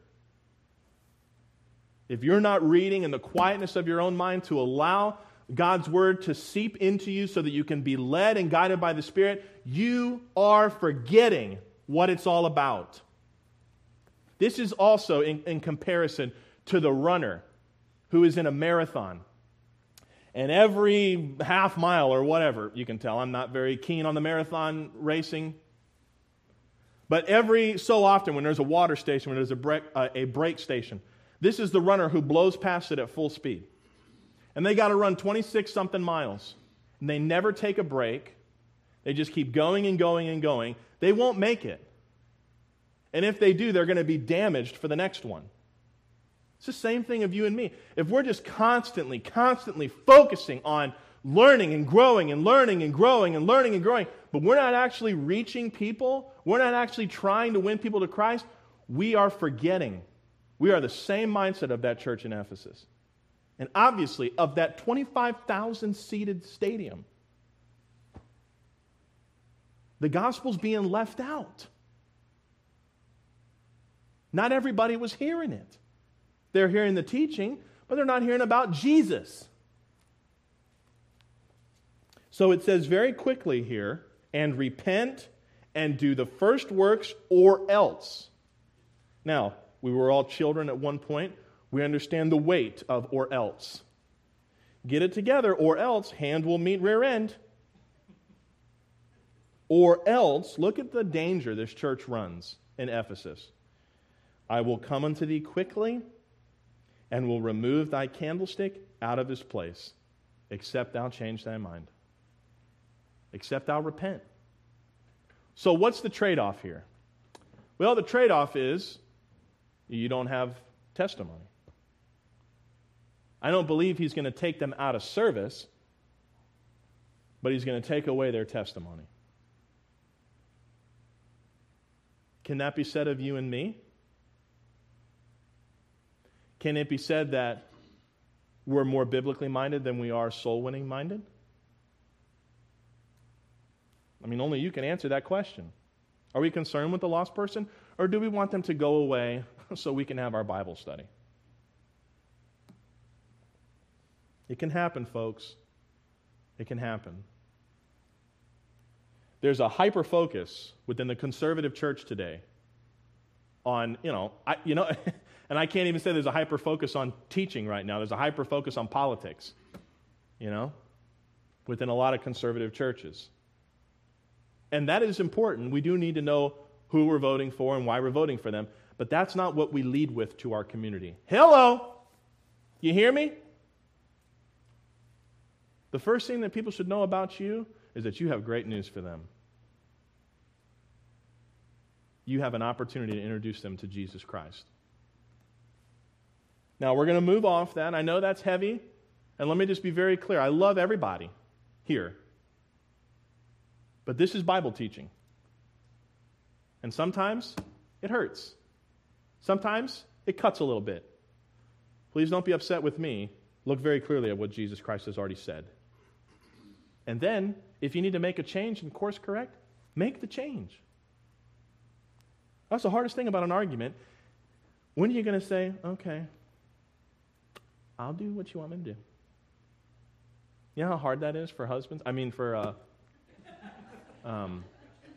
If you're not reading in the quietness of your own mind to allow God's Word to seep into you so that you can be led and guided by the Spirit, you are forgetting what it's all about. This is also in, in comparison to the runner who is in a marathon. And every half mile or whatever, you can tell I'm not very keen on the marathon racing. But every so often when there's a water station, when there's a break, uh, a brake station, this is the runner who blows past it at full speed. And they got to run twenty-six something miles. And they never take a break. They just keep going and going and going. They won't make it. And if they do, they're going to be damaged for the next one. It's the same thing of you and me. If we're just constantly, constantly focusing on learning and growing and learning and growing and learning and growing, but we're not actually reaching people, we're not actually trying to win people to Christ, we are forgetting. We are the same mindset of that church in Ephesus. And obviously, of that twenty-five thousand seated stadium, the gospel's being left out. Not everybody was hearing it. They're hearing the teaching, but they're not hearing about Jesus. So it says very quickly here, and repent and do the first works or else. Now, we were all children at one point. We understand the weight of or else. Get it together, or else hand will meet rear end. Or else, look at the danger this church runs in Ephesus. I will come unto thee quickly, and will remove thy candlestick out of his place, except thou change thy mind. Except thou repent. So what's the trade-off here? Well, the trade-off is you don't have testimony. I don't believe he's going to take them out of service, but he's going to take away their testimony. Can that be said of you and me? Can it be said that we're more biblically minded than we are soul-winning minded? I mean, only you can answer that question. Are we concerned with the lost person, or do we want them to go away so we can have our Bible study? It can happen, folks. It can happen. There's a hyper-focus within the conservative church today on, you know, I, you know, and I can't even say there's a hyper-focus on teaching right now. There's a hyper-focus on politics, you know, within a lot of conservative churches. And that is important. We do need to know who we're voting for and why we're voting for them. But that's not what we lead with to our community. Hello? You hear me? The first thing that people should know about you is that you have great news for them. You have an opportunity to introduce them to Jesus Christ. Now, we're going to move off that. I know that's heavy. And let me just be very clear. I love everybody here. But this is Bible teaching. And sometimes it hurts. Sometimes it cuts a little bit. Please don't be upset with me. Look very clearly at what Jesus Christ has already said. And then, if you need to make a change and course correct, make the change. That's the hardest thing about an argument. When are you going to say, okay, I'll do what you want me to do? You know how hard that is for husbands? I mean, for... Uh, um,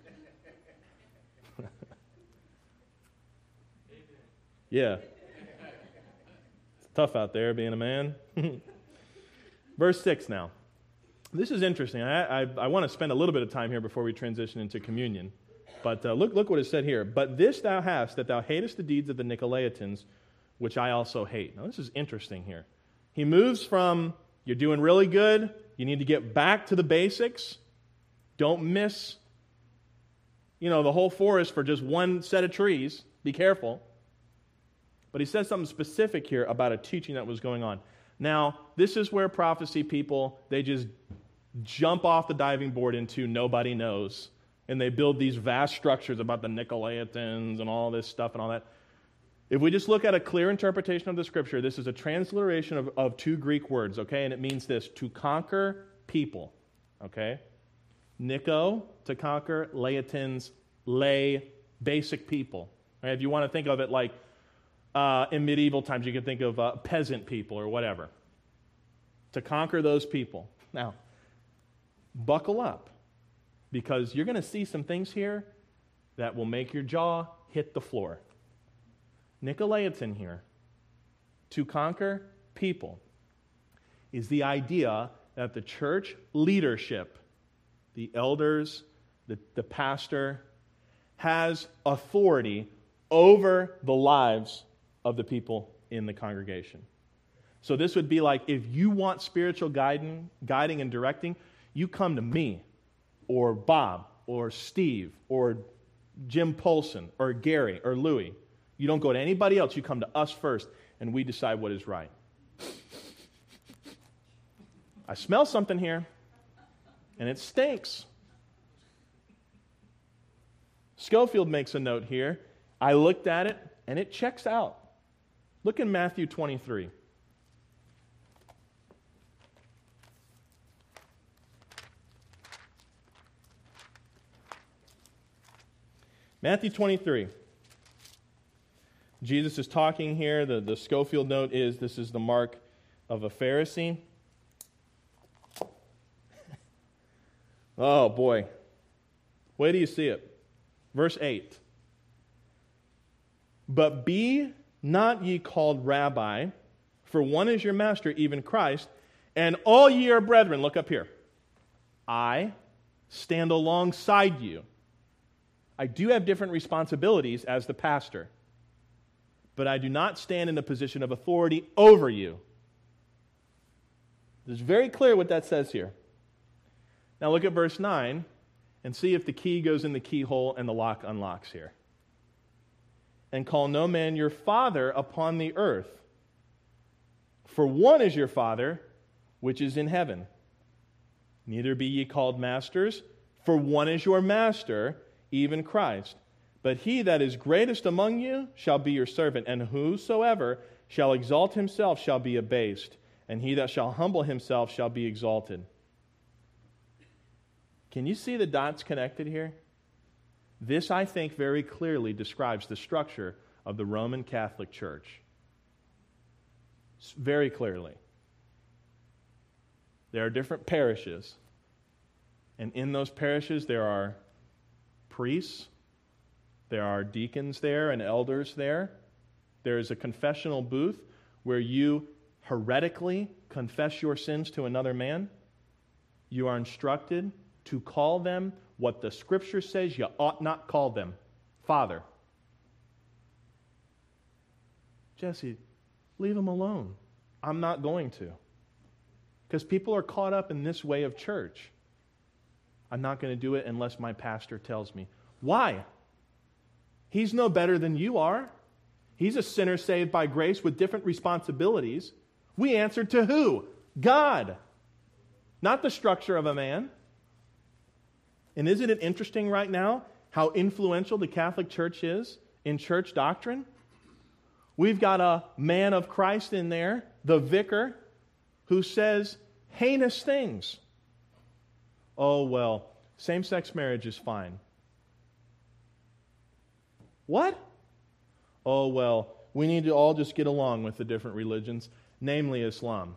yeah. It's tough out there being a man. Verse six now. This is interesting. I, I, I want to spend a little bit of time here before we transition into communion. But uh, look, look what it said here. But this thou hast, that thou hatest the deeds of the Nicolaitans, which I also hate. Now this is interesting here. He moves from, you're doing really good, you need to get back to the basics. Don't miss, you know, the whole forest for just one set of trees. Be careful. But he says something specific here about a teaching that was going on. Now, this is where prophecy people, they just jump off the diving board into nobody knows. And they build these vast structures about the Nicolaitans and all this stuff and all that. If we just look at a clear interpretation of the Scripture, this is a transliteration of, of two Greek words, okay? And it means this, to conquer people, okay? Nico, to conquer, laetins, lay, basic people. Right? If you want to think of it like uh, in medieval times, you can think of uh, peasant people or whatever. To conquer those people. Now, buckle up, because you're going to see some things here that will make your jaw hit the floor. Nicolaitan here, to conquer people, is the idea that the church leadership, the elders, the, the pastor, has authority over the lives of the people in the congregation. So this would be like, if you want spiritual guiding, guiding and directing, you come to me, or Bob, or Steve, or Jim Polson, or Gary, or Louie. You don't go to anybody else. You come to us first, and we decide what is right. I smell something here, and it stinks. Schofield makes a note here. I looked at it, and it checks out. Look in Matthew twenty-three. Matthew twenty-three. Jesus is talking here. The, the Schofield note is, this is the mark of a Pharisee. Oh, boy. Where do you see it? Verse eight. But be not ye called rabbi, for one is your master, even Christ, and all ye are brethren. Look up here. I stand alongside you. I do have different responsibilities as the pastor, but I do not stand in a position of authority over you. It's very clear what that says here. Now look at verse nine and see if the key goes in the keyhole and the lock unlocks here. And call no man your father upon the earth, for one is your Father, which is in heaven. Neither be ye called masters, for one is your master, even Christ. But he that is greatest among you shall be your servant, and whosoever shall exalt himself shall be abased, and he that shall humble himself shall be exalted. Can you see the dots connected here? This, I think, very clearly describes the structure of the Roman Catholic Church. Very clearly. There are different parishes, and in those parishes there are priests, there are deacons there and elders there. There is a confessional booth where you heretically confess your sins to another man. You are instructed to call them what the Scripture says you ought not call them. Father. Jesse, leave them alone. I'm not going to. Because people are caught up in this way of church. I'm not going to do it unless my pastor tells me. Why? He's no better than you are. He's a sinner saved by grace with different responsibilities. We answer to who? God. Not the structure of a man. And isn't it interesting right now how influential the Catholic Church is in church doctrine? We've got a man of Christ in there, the vicar, who says heinous things. Oh, well, same-sex marriage is fine. What? Oh, well, we need to all just get along with the different religions, namely Islam.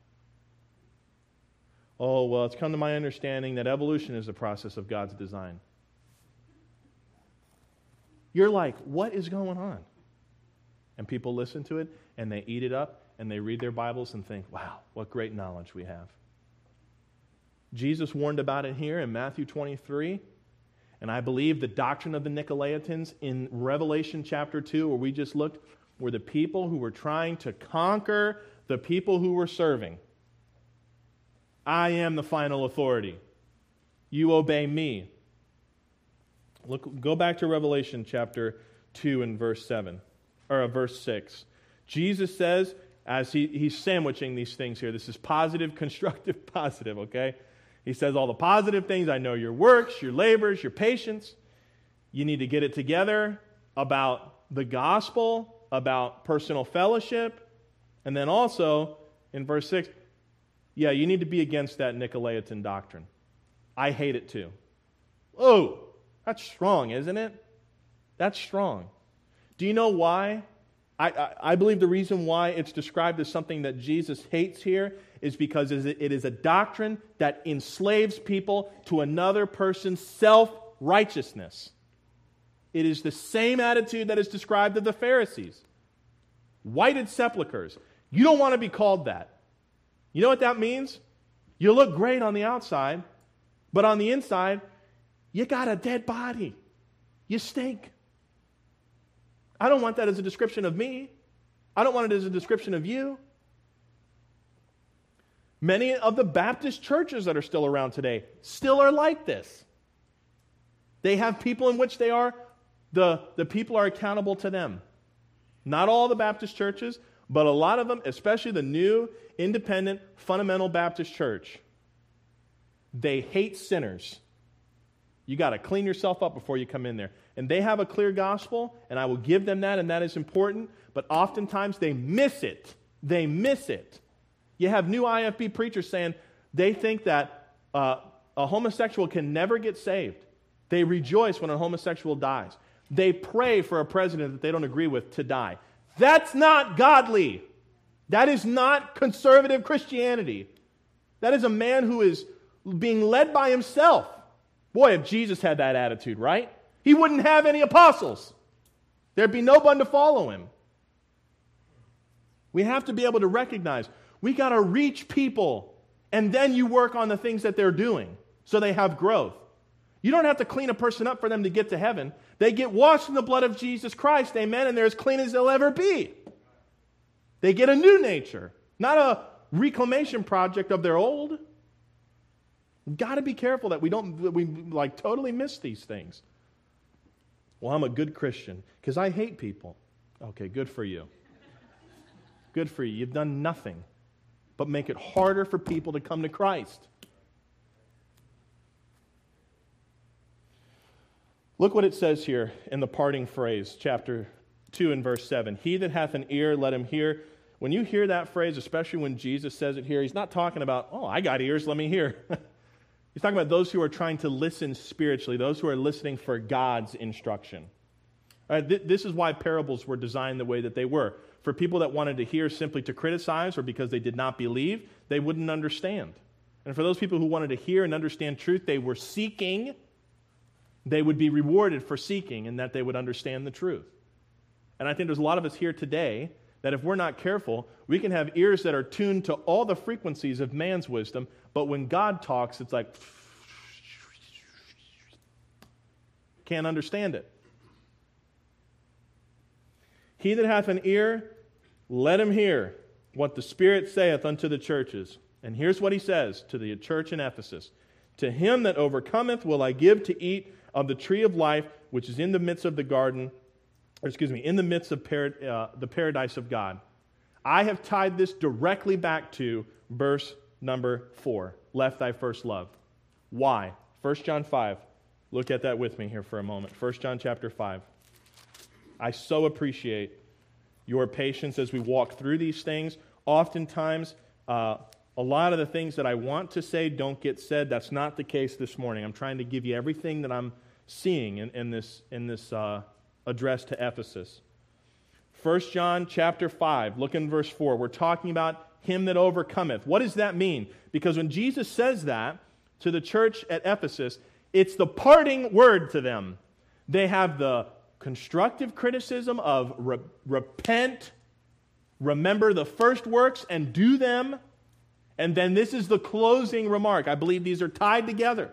Oh, well, it's come to my understanding that evolution is the process of God's design. You're like, what is going on? And people listen to it, and they eat it up, and they read their Bibles and think, wow, what great knowledge we have. Jesus warned about it here in Matthew twenty-three, and I believe the doctrine of the Nicolaitans in Revelation chapter two, where we just looked, were the people who were trying to conquer the people who were serving. I am the final authority. You obey me. Look, go back to Revelation chapter two and verse seven, or uh, verse six. Jesus says, as he, he's sandwiching these things here, this is positive, constructive, positive, okay? He says all the positive things. I know your works, your labors, your patience. You need to get it together about the gospel about personal fellowship. And then also, in verse six, yeah, you need to be against that Nicolaitan doctrine. I hate it too. Oh, that's strong, isn't it? That's strong. Do you know why? I, I, I believe the reason why it's described as something that Jesus hates here is because it is a doctrine that enslaves people to another person's self-righteousness. It is the same attitude that is described of the Pharisees. Whited sepulchres. You don't want to be called that. You know what that means? You look great on the outside, but on the inside, you got a dead body. You stink. I don't want that as a description of me. I don't want it as a description of you. Many of the Baptist churches that are still around today still are like this. They have people in which they are, the, the people are accountable to them. Not all the Baptist churches, but a lot of them, especially the new, independent, fundamental Baptist church, they hate sinners. You got to clean yourself up before you come in there. And they have a clear gospel, and I will give them that, and that is important, but oftentimes they miss it. They miss it. You have new I F B preachers saying they think that uh, a homosexual can never get saved. They rejoice when a homosexual dies. They pray for a president that they don't agree with to die. That's not godly. That is not conservative Christianity. That is a man who is being led by himself. Boy, if Jesus had that attitude, right? He wouldn't have any apostles. There'd be no one to follow him. We have to be able to recognize we got to reach people, and then you work on the things that they're doing so they have growth. You don't have to clean a person up for them to get to heaven. They get washed in the blood of Jesus Christ, amen, and they're as clean as they'll ever be. They get a new nature, not a reclamation project of their old. We've got to be careful that we don't that we like totally miss these things. Well, I'm a good Christian because I hate people. Okay, good for you. Good for you. You've done nothing but make it harder for people to come to Christ. Look what it says here in the parting phrase, chapter two and verse seven. He that hath an ear, let him hear. When you hear that phrase, especially when Jesus says it here, he's not talking about, oh, I got ears, let me hear. He's talking about those who are trying to listen spiritually, those who are listening for God's instruction. All right, th- this is why parables were designed the way that they were. For people that wanted to hear simply to criticize or because they did not believe, they wouldn't understand. And for those people who wanted to hear and understand truth, they were seeking, they would be rewarded for seeking and that they would understand the truth. And I think there's a lot of us here today that if we're not careful, we can have ears that are tuned to all the frequencies of man's wisdom, but when God talks, it's like, can't understand it. He that hath an ear, let him hear what the Spirit saith unto the churches. And here's what he says to the church in Ephesus. To him that overcometh will I give to eat of the tree of life, which is in the midst of the garden, or excuse me, in the midst of par- uh, the paradise of God. I have tied this directly back to verse number four, left thy first love. Why? First John five. Look at that with me here for a moment. First John chapter five. I so appreciate your patience as we walk through these things. Oftentimes, uh, a lot of the things that I want to say don't get said. That's not the case this morning. I'm trying to give you everything that I'm seeing in, in this, in this uh, address to Ephesus. First John chapter five, look in verse four. We're talking about him that overcometh. What does that mean? Because when Jesus says that to the church at Ephesus, it's the parting word to them. They have the constructive criticism of re- repent, remember the first works and do them. And then this is the closing remark. I believe these are tied together.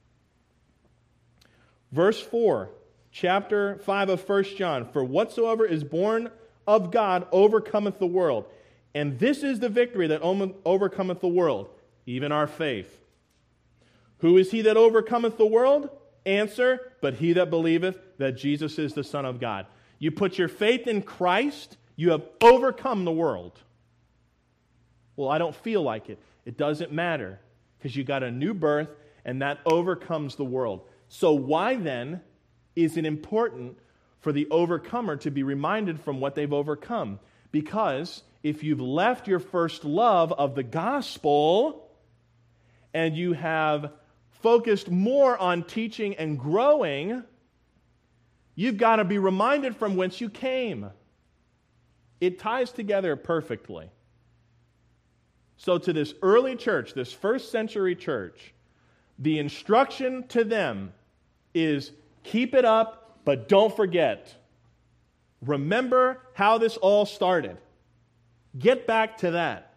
Verse four, chapter five of First John. For whatsoever is born of God overcometh the world. And this is the victory that overcometh the world, even our faith. Who is he that overcometh the world? Answer, but he that believeth that Jesus is the Son of God. You put your faith in Christ, you have overcome the world. Well, I don't feel like it. It doesn't matter, because you got a new birth, and that overcomes the world. So why then is it important for the overcomer to be reminded from what they've overcome. Because if you've left your first love of the gospel and you have focused more on teaching and growing, you've got to be reminded from whence you came. It ties together perfectly. So to this early church, this first century church, the instruction to them is keep it up, but don't forget. Remember how this all started. Get back to that.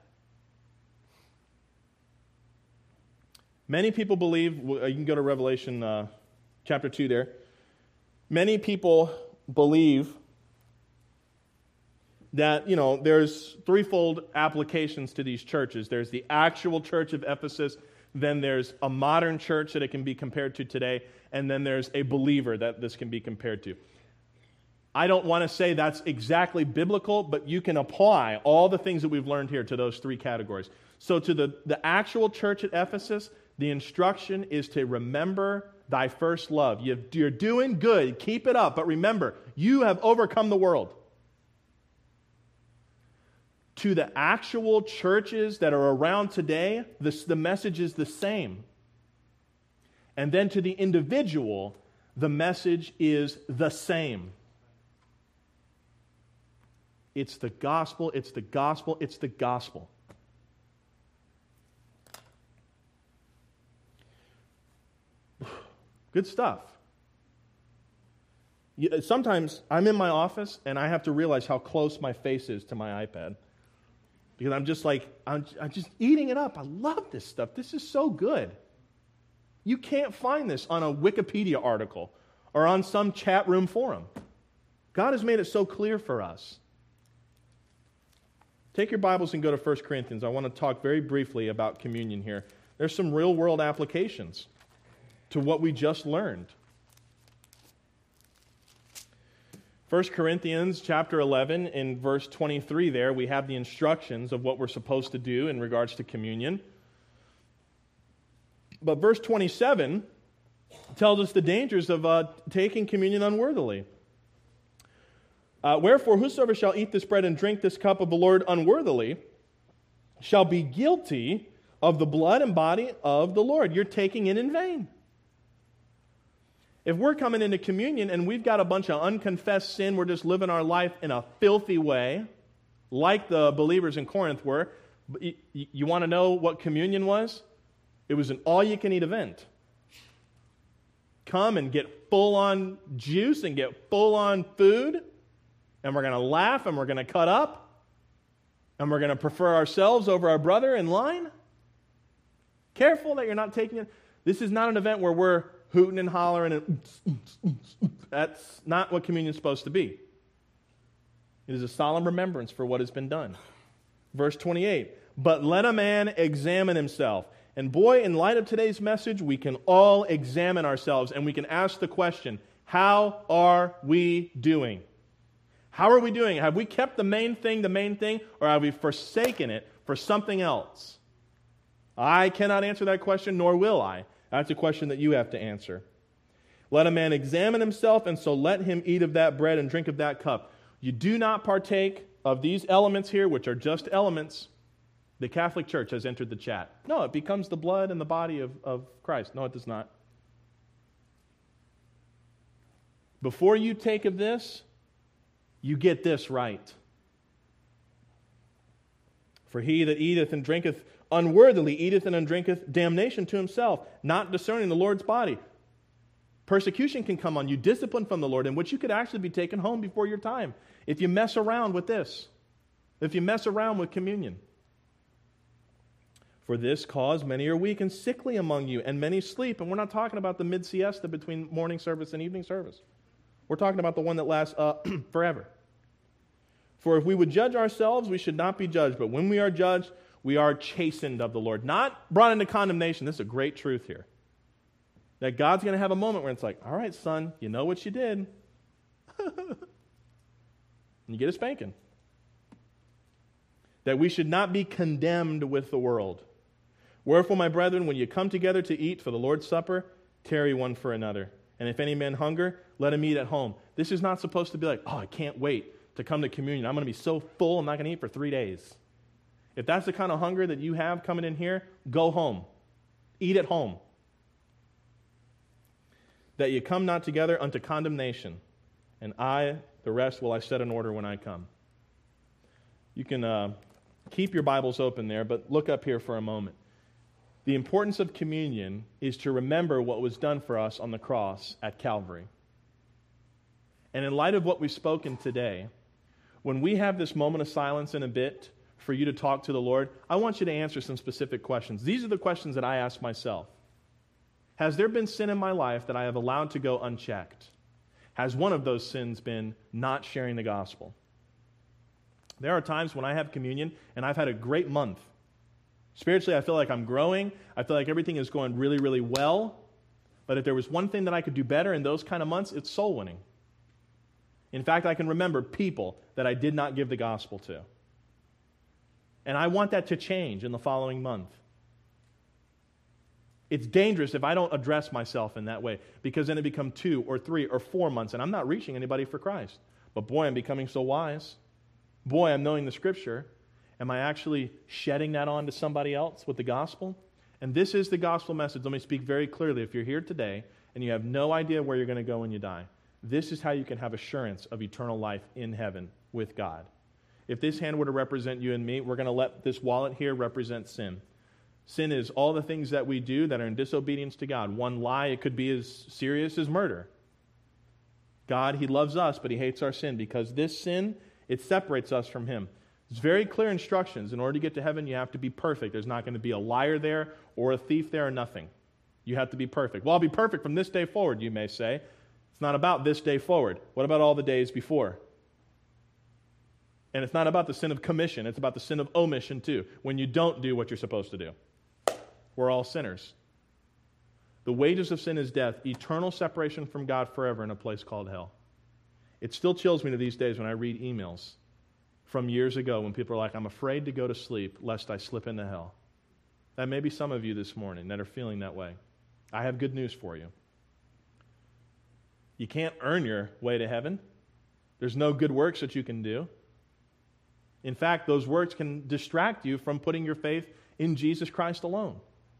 Many people believe, you can go to Revelation uh, chapter two there. Many people believe that, you know, there's threefold applications to these churches. There's the actual church of Ephesus, then there's a modern church that it can be compared to today, and then there's a believer that this can be compared to. I don't want to say that's exactly biblical, but you can apply all the things that we've learned here to those three categories. So to the, the actual church at Ephesus, the instruction is to remember thy first love. You're doing good. Keep it up. But remember, you have overcome the world. To the actual churches that are around today, this, the message is the same. And then to the individual, the message is the same. It's the gospel, it's the gospel, it's the gospel. Good stuff. Sometimes I'm in my office and I have to realize how close my face is to my iPad. Because I'm just like, I'm, I'm just eating it up. I love this stuff. This is so good. You can't find this on a Wikipedia article or on some chat room forum. God has made it so clear for us. Take your Bibles and go to First Corinthians. I want to talk very briefly about communion here. There's some real-world applications to what we just learned. First Corinthians chapter eleven, in verse twenty-three there, we have the instructions of what we're supposed to do in regards to communion. But verse twenty-seven tells us the dangers of uh, taking communion unworthily. Uh, Wherefore, whosoever shall eat this bread and drink this cup of the Lord unworthily shall be guilty of the blood and body of the Lord. You're taking it in vain. If we're coming into communion and we've got a bunch of unconfessed sin, we're just living our life in a filthy way, like the believers in Corinth were. You, you want to know what communion was? It was an all-you-can-eat event. Come and get full-on juice and get full-on food, and we're going to laugh and we're going to cut up, and we're going to prefer ourselves over our brother in line. Careful that you're not taking it. This is not an event where we're hooting and hollering and that's not what communion is supposed to be. It is a solemn remembrance for what has been done. Verse twenty-eight, but let a man examine himself. And boy, in light of today's message, we can all examine ourselves and we can ask the question, how are we doing? How are we doing? Have we kept the main thing the main thing, or have we forsaken it for something else? I cannot answer that question, nor will I. That's a question that you have to answer. Let a man examine himself, and so let him eat of that bread and drink of that cup. You do not partake of these elements here, which are just elements. The Catholic Church has entered the chat. No, it becomes the blood and the body of, of Christ. No, it does not. Before you take of this, you get this right. For he that eateth and drinketh unworthily eateth and undrinketh damnation to himself, not discerning the Lord's body. Persecution can come on you, discipline from the Lord, in which you could actually be taken home before your time if you mess around with this, if you mess around with communion. For this cause many are weak and sickly among you, and many sleep. And we're not talking about the mid-siesta between morning service and evening service. We're talking about the one that lasts uh, forever. For if we would judge ourselves, we should not be judged. But when we are judged, we are chastened of the Lord. Not brought into condemnation. This is a great truth here. That God's going to have a moment where it's like, all right, son, you know what you did. And you get a spanking. That we should not be condemned with the world. Wherefore, my brethren, when you come together to eat for the Lord's Supper, tarry one for another. And if any man hunger, let him eat at home. This is not supposed to be like, oh, I can't wait to come to communion. I'm going to be so full, I'm not going to eat for three days. If that's the kind of hunger that you have coming in here, go home. Eat at home. That you come not together unto condemnation, and I, the rest, will I set in order when I come. You can uh, keep your Bibles open there, but look up here for a moment. The importance of communion is to remember what was done for us on the cross at Calvary. And in light of what we've spoken today, when we have this moment of silence in a bit for you to talk to the Lord, I want you to answer some specific questions. These are the questions that I ask myself. Has there been sin in my life that I have allowed to go unchecked? Has one of those sins been not sharing the gospel? There are times when I have communion and I've had a great month. Spiritually, I feel like I'm growing. I feel like everything is going really, really well. But if there was one thing that I could do better in those kind of months, it's soul winning. In fact, I can remember people that I did not give the gospel to. And I want that to change in the following month. It's dangerous if I don't address myself in that way, because then it becomes two or three or four months, and I'm not reaching anybody for Christ. But boy, I'm becoming so wise. Boy, I'm knowing the Scripture. Am I actually shedding that on to somebody else with the gospel? And this is the gospel message. Let me speak very clearly. If you're here today and you have no idea where you're going to go when you die, this is how you can have assurance of eternal life in heaven with God. If this hand were to represent you and me, we're going to let this wallet here represent sin. Sin is all the things that we do that are in disobedience to God. One lie, it could be as serious as murder. God, He loves us, but He hates our sin, because this sin, it separates us from Him. It's very clear instructions. In order to get to heaven, you have to be perfect. There's not going to be a liar there or a thief there or nothing. You have to be perfect. Well, I'll be perfect from this day forward, you may say. It's not about this day forward. What about all the days before? And it's not about the sin of commission. It's about the sin of omission too, when you don't do what you're supposed to do. We're all sinners. The wages of sin is death, eternal separation from God forever in a place called hell. It still chills me to these days when I read emails from years ago when people are like, I'm afraid to go to sleep lest I slip into hell. That may be some of you this morning that are feeling that way. I have good news for you. You can't earn your way to heaven. There's no good works that you can do. In fact, those works can distract you from putting your faith in Jesus Christ alone.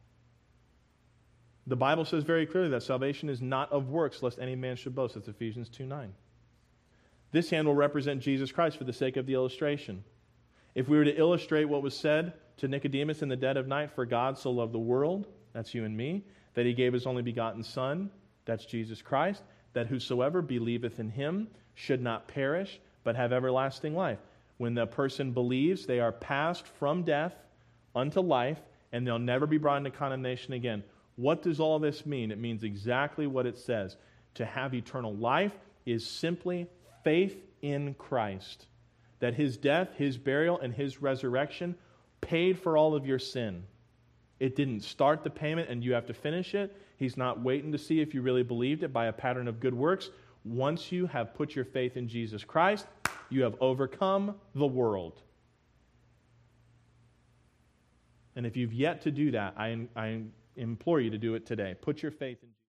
The Bible says very clearly that salvation is not of works, lest any man should boast. That's Ephesians two nine. This hand will represent Jesus Christ for the sake of the illustration. If we were to illustrate what was said to Nicodemus in the dead of night, for God so loved the world, that's you and me, that He gave His only begotten Son, that's Jesus Christ, that whosoever believeth in Him should not perish, but have everlasting life. When the person believes, they are passed from death unto life, and they'll never be brought into condemnation again. What does all this mean? It means exactly what it says. To have eternal life is simply faith in Christ. That His death, His burial, and His resurrection paid for all of your sin. It didn't start the payment and you have to finish it. He's not waiting to see if you really believed it by a pattern of good works. Once you have put your faith in Jesus Christ, you have overcome the world. And if you've yet to do that, I, I implore you to do it today. Put your faith in